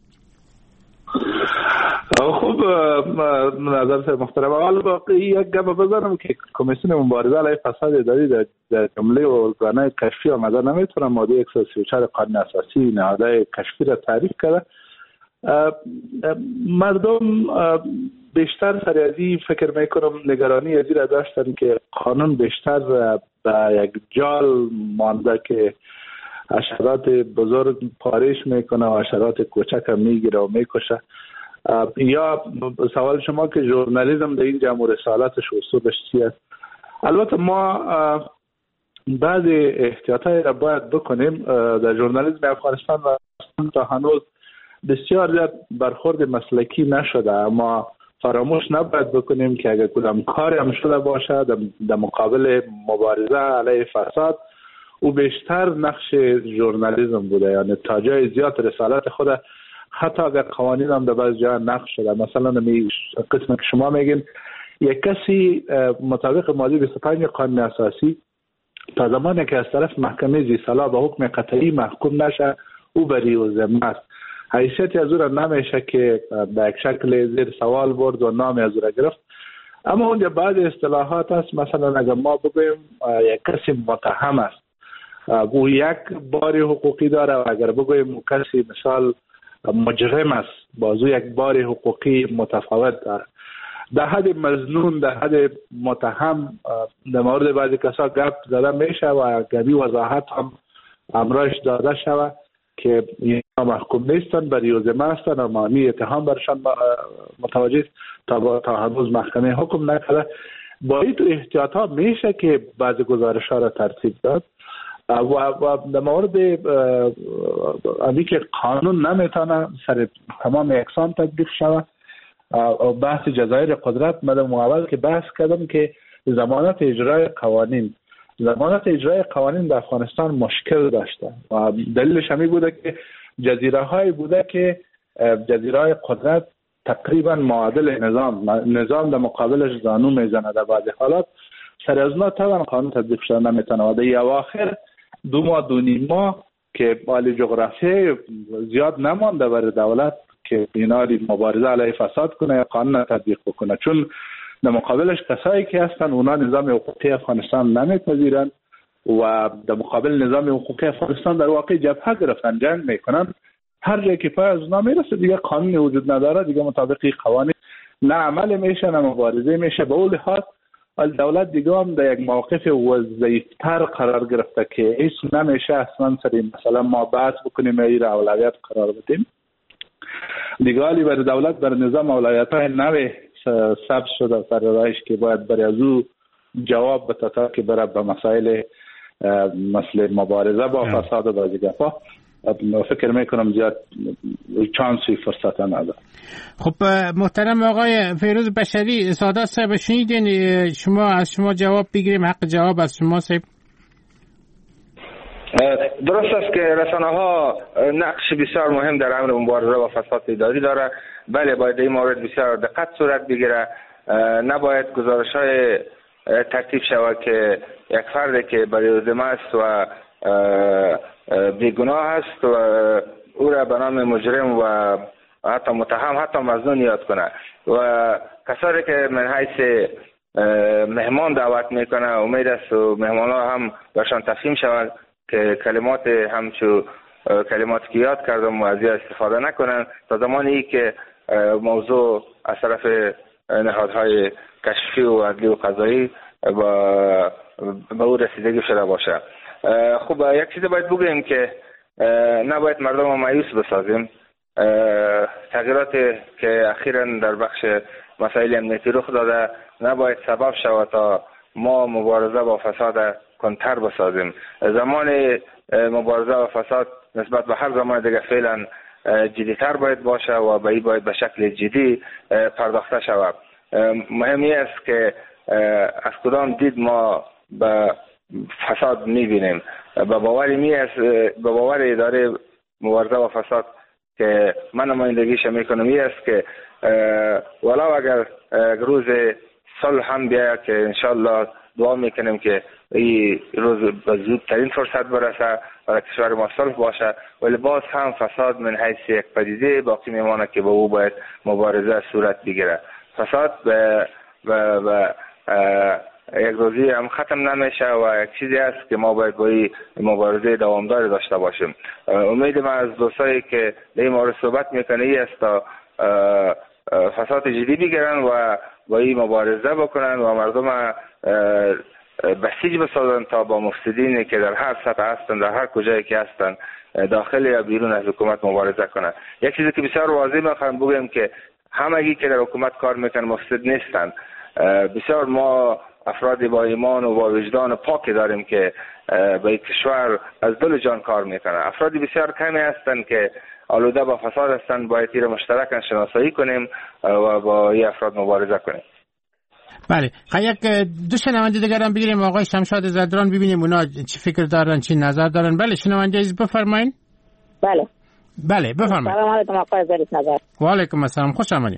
خب نظر محترم، اول باقی یک گپ بزنم که کمیسیون مبارزه علیه فساد اداری در جمله ارگان‌های کشفی آمده نمیتونم ماده 134 قانون اساسی نهادهای کشفی را تعریف کرده. مردم بیشتر سریعی فکر میکنم نگرانی ازی را داشتن که قانون بیشتر به یک جال مانده که حشرات بزرگ پارش میکنه و حشرات کوچک هم میگیره و میکشه. یا سوال شما که ژورنالیسم در این جمع رسالتش اصولش چی است؟ البته ما بعضی احتیاطات را باید بکنیم. در ژورنالیسم افغانستان و تا هنوز بسیار زیاد برخورد مسلکی نشده، اما فراموش نباید بکنیم که اگر کدام کاری هم شده باشه در مقابل مبارزه علیه فساد، او بیشتر نقش ژورنالیسم بوده. یعنی تا جای زیاد رسالت خود، حتی اگر قوانین هم در بعض جا نقش شده. مثلا قسم که شما میگین یک کسی مطابق ماده 25 قانون اساسی تا زمانی که از طرف محکمه ذی صلاح به حکم قطعی محکوم نشه، او بری و ذمه است. حیثیت از او را نمیشه که به یک شکل زیر سوال برد و نام از او را گرفت. اما اونجا بعض اصطلاحات است، مثلا اگر ما بگویم یک کسی متهم است، او یک بار حقوقی داره، و اگر بگویم کسی مثال مجرم است، بازو یک بار حقوقی متفاوت داره. در حد مظنون، در حد متهم، در مورد بعضی کسا گپ زده میشه و گبی وضاحت هم امرایش داده شود که اینا محکوم نیستن، بری ذمه هستن و معنی اتهام برشان متوجه تا هنوز محکمه حکم نکرده. با این احتیاط ها میشه که بعضی گزارش ها را ترتیب داد و در مورد امی که قانون نمیتونه سر تمام یکسان تطبیق شود، بحث جزایر قدرت من اول که بحث کردم که ضمانت اجرای قوانین در افغانستان مشکل داشته و دلیلش همین بوده که جزیره های بوده که جزیره های قدرت تقریبا معادل نظام در مقابلش زانو میزنه. در بعضی حالات سر از نو طبعا قانون تطبیق شده نمیتونه و در اواخر 2 ماه 2.5 ماه که مالی جغرافی زیاد نمانده برای دولت که اینا مبارزه علیه فساد کنه یا قانون تطبیق بکنه، چون در مقابلش کسایی که هستن اونا نظام حقوقی افغانستان نمیپذیرن و در مقابل نظام حقوقی افغانستان در واقع جبهه گرفتن، جنگ میکنن. هر جایی که پای از اونا میرسه دیگه قانونی وجود نداره، دیگه مطابق قوانین نه عمل میشه نه مبارزه میشه. به اون لحاظ دولت دیگه هم در یک موقف وضعیفتر قرار گرفته که هیچ نمیشه اصلا سری مثلا ما بحث بکنیم یا اولویت قرار بدیم. دیگه حالی برای دولت بر نظام اولویت‌های نوی ثبت شده سر راهش که باید برای از او جواب بده تا که بره به مسائل مثل مبارزه با فساد و بعضی گپا. فکر میکنم زیاد چانسی فرصت نداره. خب محترم آقای فیروز بشری، سادات صاحب شنیدین، از شما جواب بگیریم، حق جواب از شما صاحب. درست است که رسانه ها نقش بسیار مهم در امر مبارزه با فساد اداری داره. بله باید این مورد بسیار دقت صورت بگیره، نباید گزارش های ترتیب شود که یک فردی که بریادم است و بیگناه است و او را به نام مجرم و حتی متهم حتی مظنون یاد کنه و کسانی که من حیث مهمان دعوت میکنه امید است و مهمان ها هم برشان تفهیم شود که کلمات همچو کلماتی که یاد کردم و از استفاده نکنن تا زمانی که موضوع از طرف نهادهای کشفی و عدلی و قضایی به او رسیدگی شده باشه. خب یک چیز باید بگوییم که نباید مردم رو مایوس بسازیم. تغییراتی که اخیراً در بخش مسائل امنیتی رخ داده نباید سبب شود تا ما مبارزه با فساد کنتر بسازیم. زمان مبارزه با فساد نسبت به هر زمان دیگه فعلا جدیتر باید باشه و به این باید به شکل جدی پرداخته شود. مهمی است که از کدام دید ما به فساد میبینیم. به باور اداره مبارزه با فساد که من نمایندگیش میکنم این است که ولو اگر روز صلح هم بیاید که انشالله دعا میکنیم که این روز به زودترین فرصت برسه و کشور ما صلح باشه، ولی باز هم فساد من حیث یک پدیده باقی میمانه که با او باید مبارزه صورت بگیره. فساد به یک روزی هم ختم نمیشه و یک چیزی است که ما باید با این مبارزه دوامدار داشته باشیم. امید من از دوستایی که در این مورد صحبت میکنه این است تا فساد جدی بگیرن و با این مبارزه بکنن و مردم بسیج بسازن تا با مفسدینی که در هر سطح هستن، در هر کجایی که هستن، داخل یا بیرون از حکومت مبارزه کنن. یک چیزی که بسیار واضح میخوام بگم که همگی که در حکومت کار میکنن مفسد نیستن. بسیار ما افرادی با ایمان و با وجدان پاکی داریم که به کشور از دل جان کار میکنن. افرادی بسیار کمی هستند که آلوده با فساد هستند. باید این مشترکاً شناسایی کنیم و با این افراد مبارزه کنیم. بله، یک دو شنونده دیگر هم بگیریم. آقای شمشاد زدران ببینیم اونا چی فکر دارن، چی نظر دارن. بله شنونده عزیز بفرمایید. بله بفرمایید. سلام علیکم آقای زریف نظر. و علیکم السلام، خوش آمدید.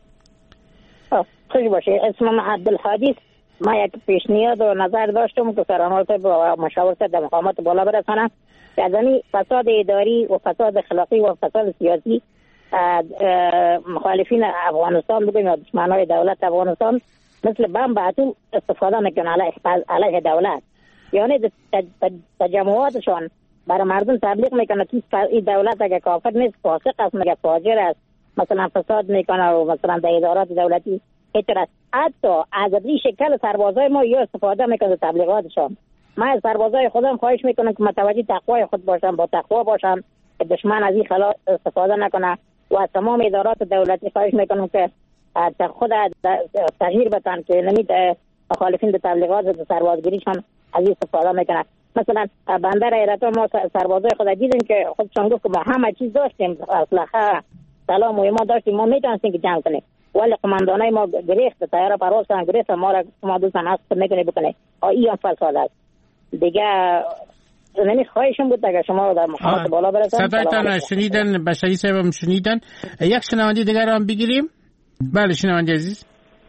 خوش باشه. اسمم عبدالحدیث. ما یک پیشنهاد و نظر داشتم که سرانات با مشاورت در مقامات بالا برسانم که از این فساد اداری و فساد اخلاقی و فساد سیاسی مخالفین افغانستان بگیم یا دشمنای دولت افغانستان مثل بم بعتو استفاده میکنن علیه دولت، یعنی تجمعاتشان برای مردم تبلیغ میکنه که این دولت اگه کافر نیست فاسق است مگه فاجر است، مثلا فساد میکنه و مثلا در ادارات دولتی اعتراض. حتی از این شکل سربازای ما یا استفاده میکنه تبلیغاتشان. من از سربازای خودم خواهش میکنم که متوجه تقوای خود باشن، با تقوا باشن که دشمن از این خلا استفاده نکنه و از تمام ادارات دولتی خواهش میکنم که خود تغییر بدن که نمید مخالفین به تبلیغات و سربازگیریشان از این استفاده میکنن. مثلا بندر ایران ما سربازای خود دیدیم که خودشان گفت که ما همه چیز داشتیم، اسلحه سلام و ایمان داشتیم، ما میتونستیم که جمع کنیم، ولی قماندانای ما گریخت تیار پرواز کردن گریخت ما را شما دوستان هست میکنه بکنه این هم فساد است دیگه. نمی خواهشم بود اگر شما در مقامات بالا برسن. صدایتان شنیدن، بشری صاحب شنیدن. یک شنونده دیگر هم بگیریم. بله شنونده عزیز.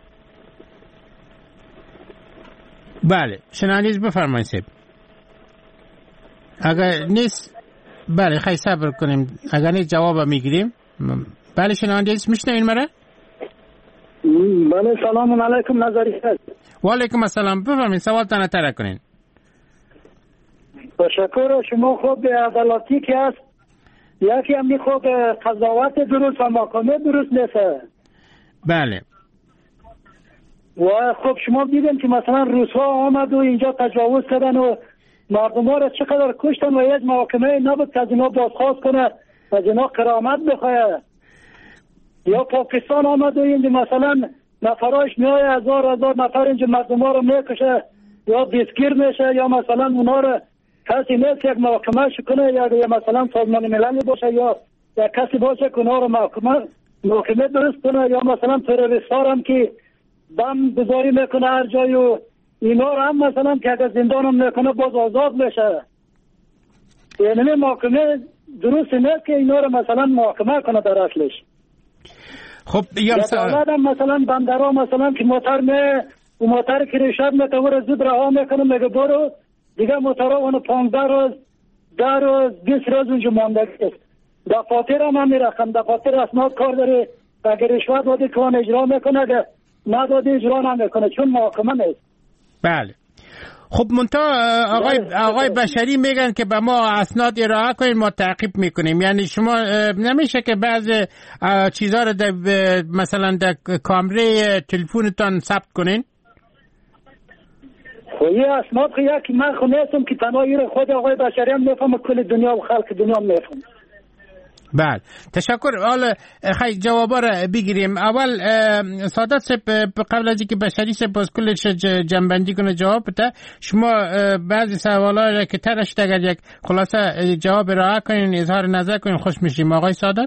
بله شنونده عزیز بفرمایید صاحب. اگر نیست بله خیلی صبر کنیم، اگر نیست جواب میگیریم. بله شنونده عزیز میشنوین مرا؟ بله سلام علیکم نظری هست. و علیکم السلام، بفرمایید سوالتان طرح کنین. تشکر. شما خوب عدالتی که هست، یکی هم خوب قضاوت درست و محکمه درست نیست. بله. و خب شما دیدین که مثلا روس‌ها آمد و اینجا تجاوز کردن و مردم ها را چقدر کشتن و یک محکمه نبود که از اینا بازخواست کنه، از اینا کرامت بخواه. یا پاکستان آمد و اینجا مثلا نفراش میای هزار نفر اینجا مردم ها را میکشه یا دستگیر میشه، یا مثلا اونا را کسی نیست یک محکمه کنه، یا مثلا سازمان ملل باشه یا کسی باشه که اونا را محکمه درست کنه، یا مثلا تروریست ها هم که بم گذاری میکنه هر جای و اینا را هم مثلا که اگر زندان هم میکنه باز آزاد میشه. یعنی محکمه درست نیست که اینا را مثلا محکمه کنه در اصلش. خب دولت هم مثلا بندرها مثلا که موتر که رشد میتوره زود رها میکنه میگه برو دیگه موترها اونو 15 روز 10 روز 20 روز اونجا ماندگی است. دفاتر هم همین رقم، دفاتر اسناد کار داره، اگر رشوت داده که اون اجرا میکنه، اگر نداده اجرا نمیکنه چون محاکمه نیست. بله. خب منتها آقای بشری میگن که به ما اسناد ارائه کنین ما تعقیب میکنیم، یعنی شما نمیشه که بعض چیزها رو مثلا در کامره تلفنتان ثبت کنین؟ خب یه اسناد که یکی من خونستم که تنها ایره خود آقای بشری هم میفهم، کل دنیا و خلق دنیا هم میفهم. بله تشکر. حالا خیلی جوابا رو بگیریم. اول سعادت صاحب قبل از اینکه بشری صاحب باز کلش جنبندی کنه جواب بده، شما بعضی سوالا رو که ترشت اگر یک خلاصه جواب ارائه کنین اظهار نظر کنین خوش میشیم. آقای سعادت.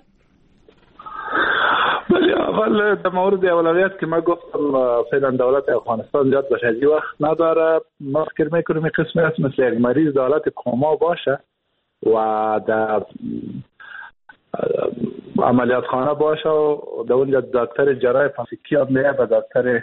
بله اول در مورد اولویت که من گفتم فعلا دولت افغانستان زیاد بشری وقت نداره، ما فکر میکنیم این قسمی هست مثل یک مریض دولت کما باشه و در عملیات خانه باشه و در اونجا دکتر جراح پلاستیکی هم میه و دکتر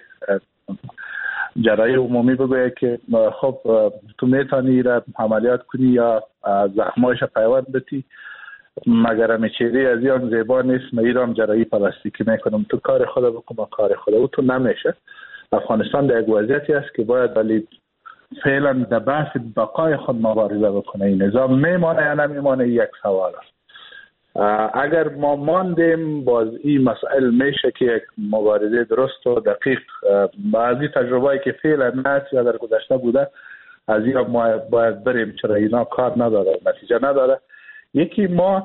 جراحی عمومی بگویه که خب تو میتونی را عملیات کنی یا زخمایش پیوند بتی، مگر همیچهری از این زیبا نیست، من ایران جراحی پلاستیکی میکنم، تو کار خدا بکن کار خدا و تو نمیشه. افغانستان در یک وضعیتی است که باید ولی فعلا در بحث بقای خود مبارزه بکنه. این نظام میمانه یا نمیمانه یک سوال است. اگر ما ماندیم باز این مسائل میشه که یک مبارزه درست و دقیق بعضی تجربه‌ای که فعلا نهست یا در گذشته بوده از این ما باید بریم، چرا اینا کار نداره نتیجه نداره. یکی ما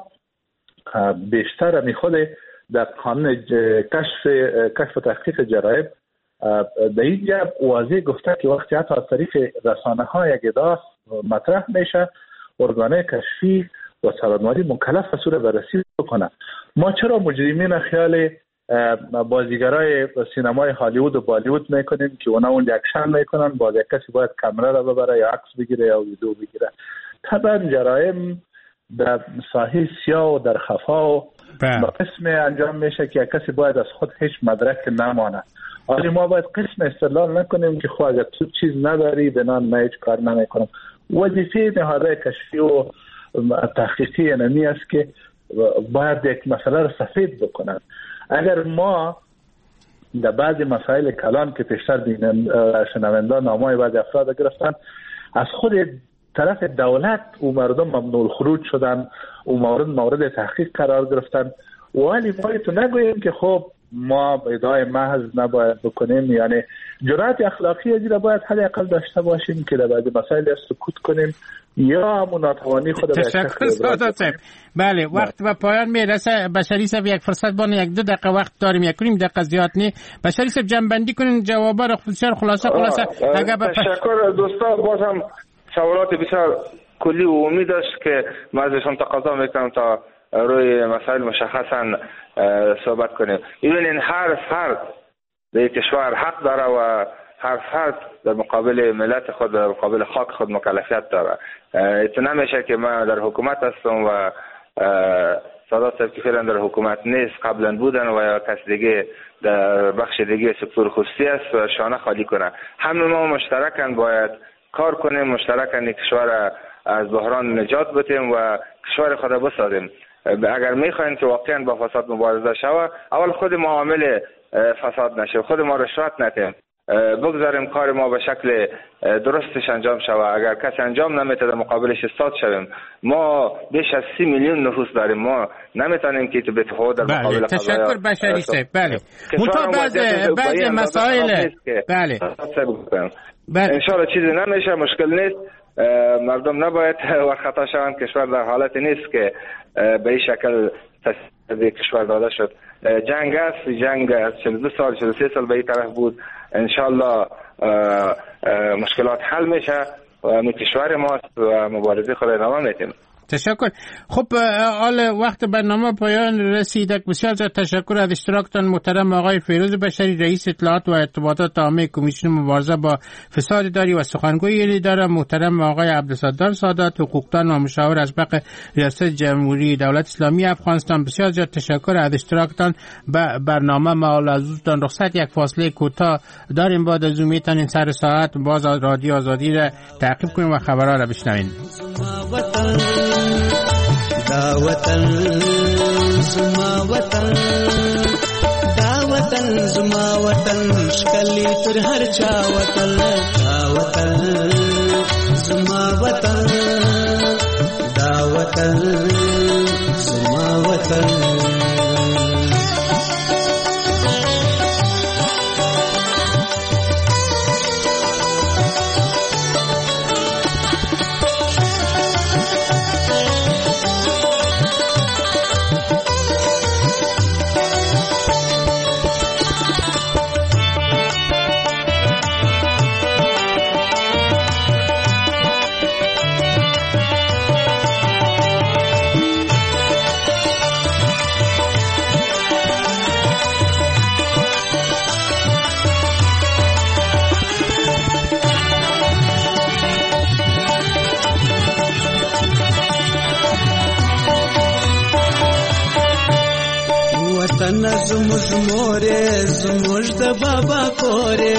بیشتر می خود در قانون کشف و تحقیق جرایم در اینجا واضح گفته که وقتی حتی از طریق رسانه ها یک ادعا مطرح میشه ارگانهای کشفی و سرانواری مکلف صورت بررسی بکنه. ما چرا مجرمین خیال بازیگرای سینمای هالیوود و بالیوود میکنیم که اونا اون اکشن میکنن، باز یک کسی باید کامera را ببره یا عکس بگیره یا ویدیو بگیره. طبعا جرایم در ساحه سیاه و در خفا و با قسم انجام میشه که یک کسی باید از خود هیچ مدرک نمانه. ولی ما باید قسم استدلال نکنیم که خب اگر تو چیز نداری بنان من هیچ کار نمیکنم. وظیفه نهادهای کشفی و تحقیقی اینمی است که باید یک مسئله را سفید بکنن. اگر ما در بعضی مسائل کلان که پیشتر شنوندان نامای بعضی افراد گرفتن از خود طرف دولت و مردم ممنوع الخروج شدن و مورد تحقیق قرار گرفتن، ولی ما تو نگوییم که خب ما ادعای محض نباید بکنیم، یعنی جرأت اخلاقی ازی را باید حداقل داشته باشیم که در بعضی مسائل سکوت کنیم یا همون ناتوانی خود به تشکر سعادت صاحب. بله وقت و پایان میرسه. بشری صاحب یک فرصت بانه یک 2 دقیقه وقت داریم، یک کنیم دقیقه زیاد نه. بشری صاحب جنبندی کنین جوابا را خلاصه اگر تشکر دوستان. بازم سوالات بسیار کلی و امید است که من ازشان تقاضا میکنم تا روی مسائل مشخصا صحبت کنیم. ببینید هر فرد در کشور حق داره و هر فرد در مقابل ملت خود، در مقابل خاک خود مکلفیت داره. تو نمیشه که من در حکومت هستم و سادات صاحب که فعلا در حکومت نیست، قبلا بودن و یا کس دیگه در بخش دیگه سکتور خصوصی است و شانه خالی کنه. همه ما مشترکاً باید کار کنیم، مشترکاً کشور از بحران نجات بدیم و کشور خود بسازیم. اگر میخواین که واقعا با فساد مبارزه شود، اول خود ما عامل فساد نشه، خود ما رشوت ندیم، بگذاریم کار ما به شکل درستش انجام شود. اگر کسی انجام نمیده در مقابلش ایستاد شویم. ما بیش از 30 میلیون نفوس داریم، ما نمیتونیم که به تفاوت در مقابل قضایا. تشکر بشری صاحب. بله مطابق بعض مسائل بله ان شاء الله چیزی نمیشه، مشکل نیست. مردم نباید ورخطا شوند. کشور در حالت نیست که به این شکل تصدیق کشور داده شد. جنگ است، جنگ از 42 سال 43 سال به این طرف بود. انشالله مشکلات حل میشه و این کشور ماست و مبارزه خود ادامه میدیم. تشکر. خب حال وقت برنامه پایان رسید. بسیار زیاد تشکر از اشتراکتان محترم آقای فیروز بشری، رئیس اطلاعات و ارتباطات عامه کمیسیون مبارزه با فساد اداری و سخنگوی اداره، محترم آقای عبدالستار سادات، حقوقدان و مشاور از بخش ریاست جمهوری دولت اسلامی افغانستان. بسیار زیاد تشکر از اشتراکتان به برنامه. ما لازمتان رخصت یک فاصله کوتاه داریم. بعد از اون میتونین سر ساعت باز رادیو آزادی را تعقیب کنیم و خبرها را بشنوین. دا وطن زما وطن شکلی تر هر چا وطن. دا وطن زما وطن، دا وطن زما وطن. وطن زموږ مورې زموږ د بابا کورې،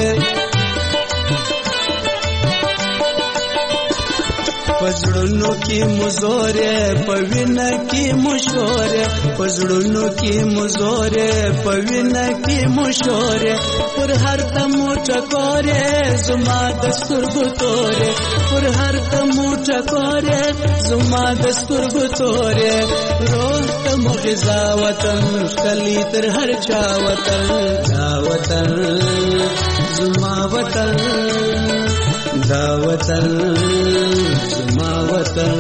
په زړونو کې مو زورې په وینه کې مو شورې، په زړونو کې مو زورې په وینه کې مو شورې، پر هر دمو ټکورې زما د سترګو تورې، پر هر دمو ټکورې زما د سترګو تورې. روح ته مو غذا وطن ښکلی تر هر چا وطن. دا وطن زما وطن، دا وطن زما وطن.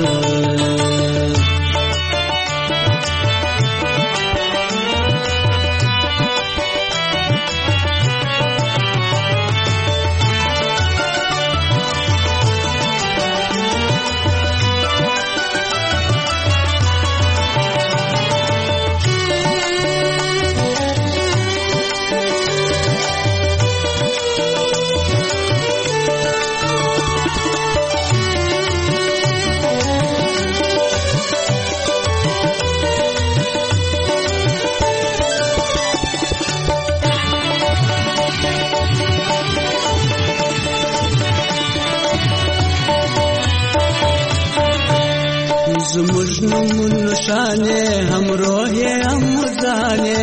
زموږ نومونو شانې همروه هم ځانې،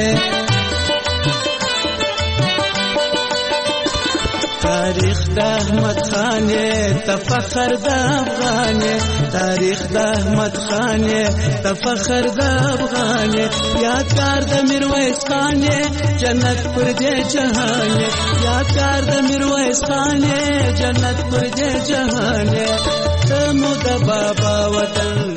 تاریخ د احمد خانې ته فخر د افغانې، تاریخ د احمد خانې ته فخر د افغانې، یادګار د میرویس خانې جنت پر دې جهانې، یادګار د میرویس خانې جنت پر دې جهانې. ته مو د بابا وطن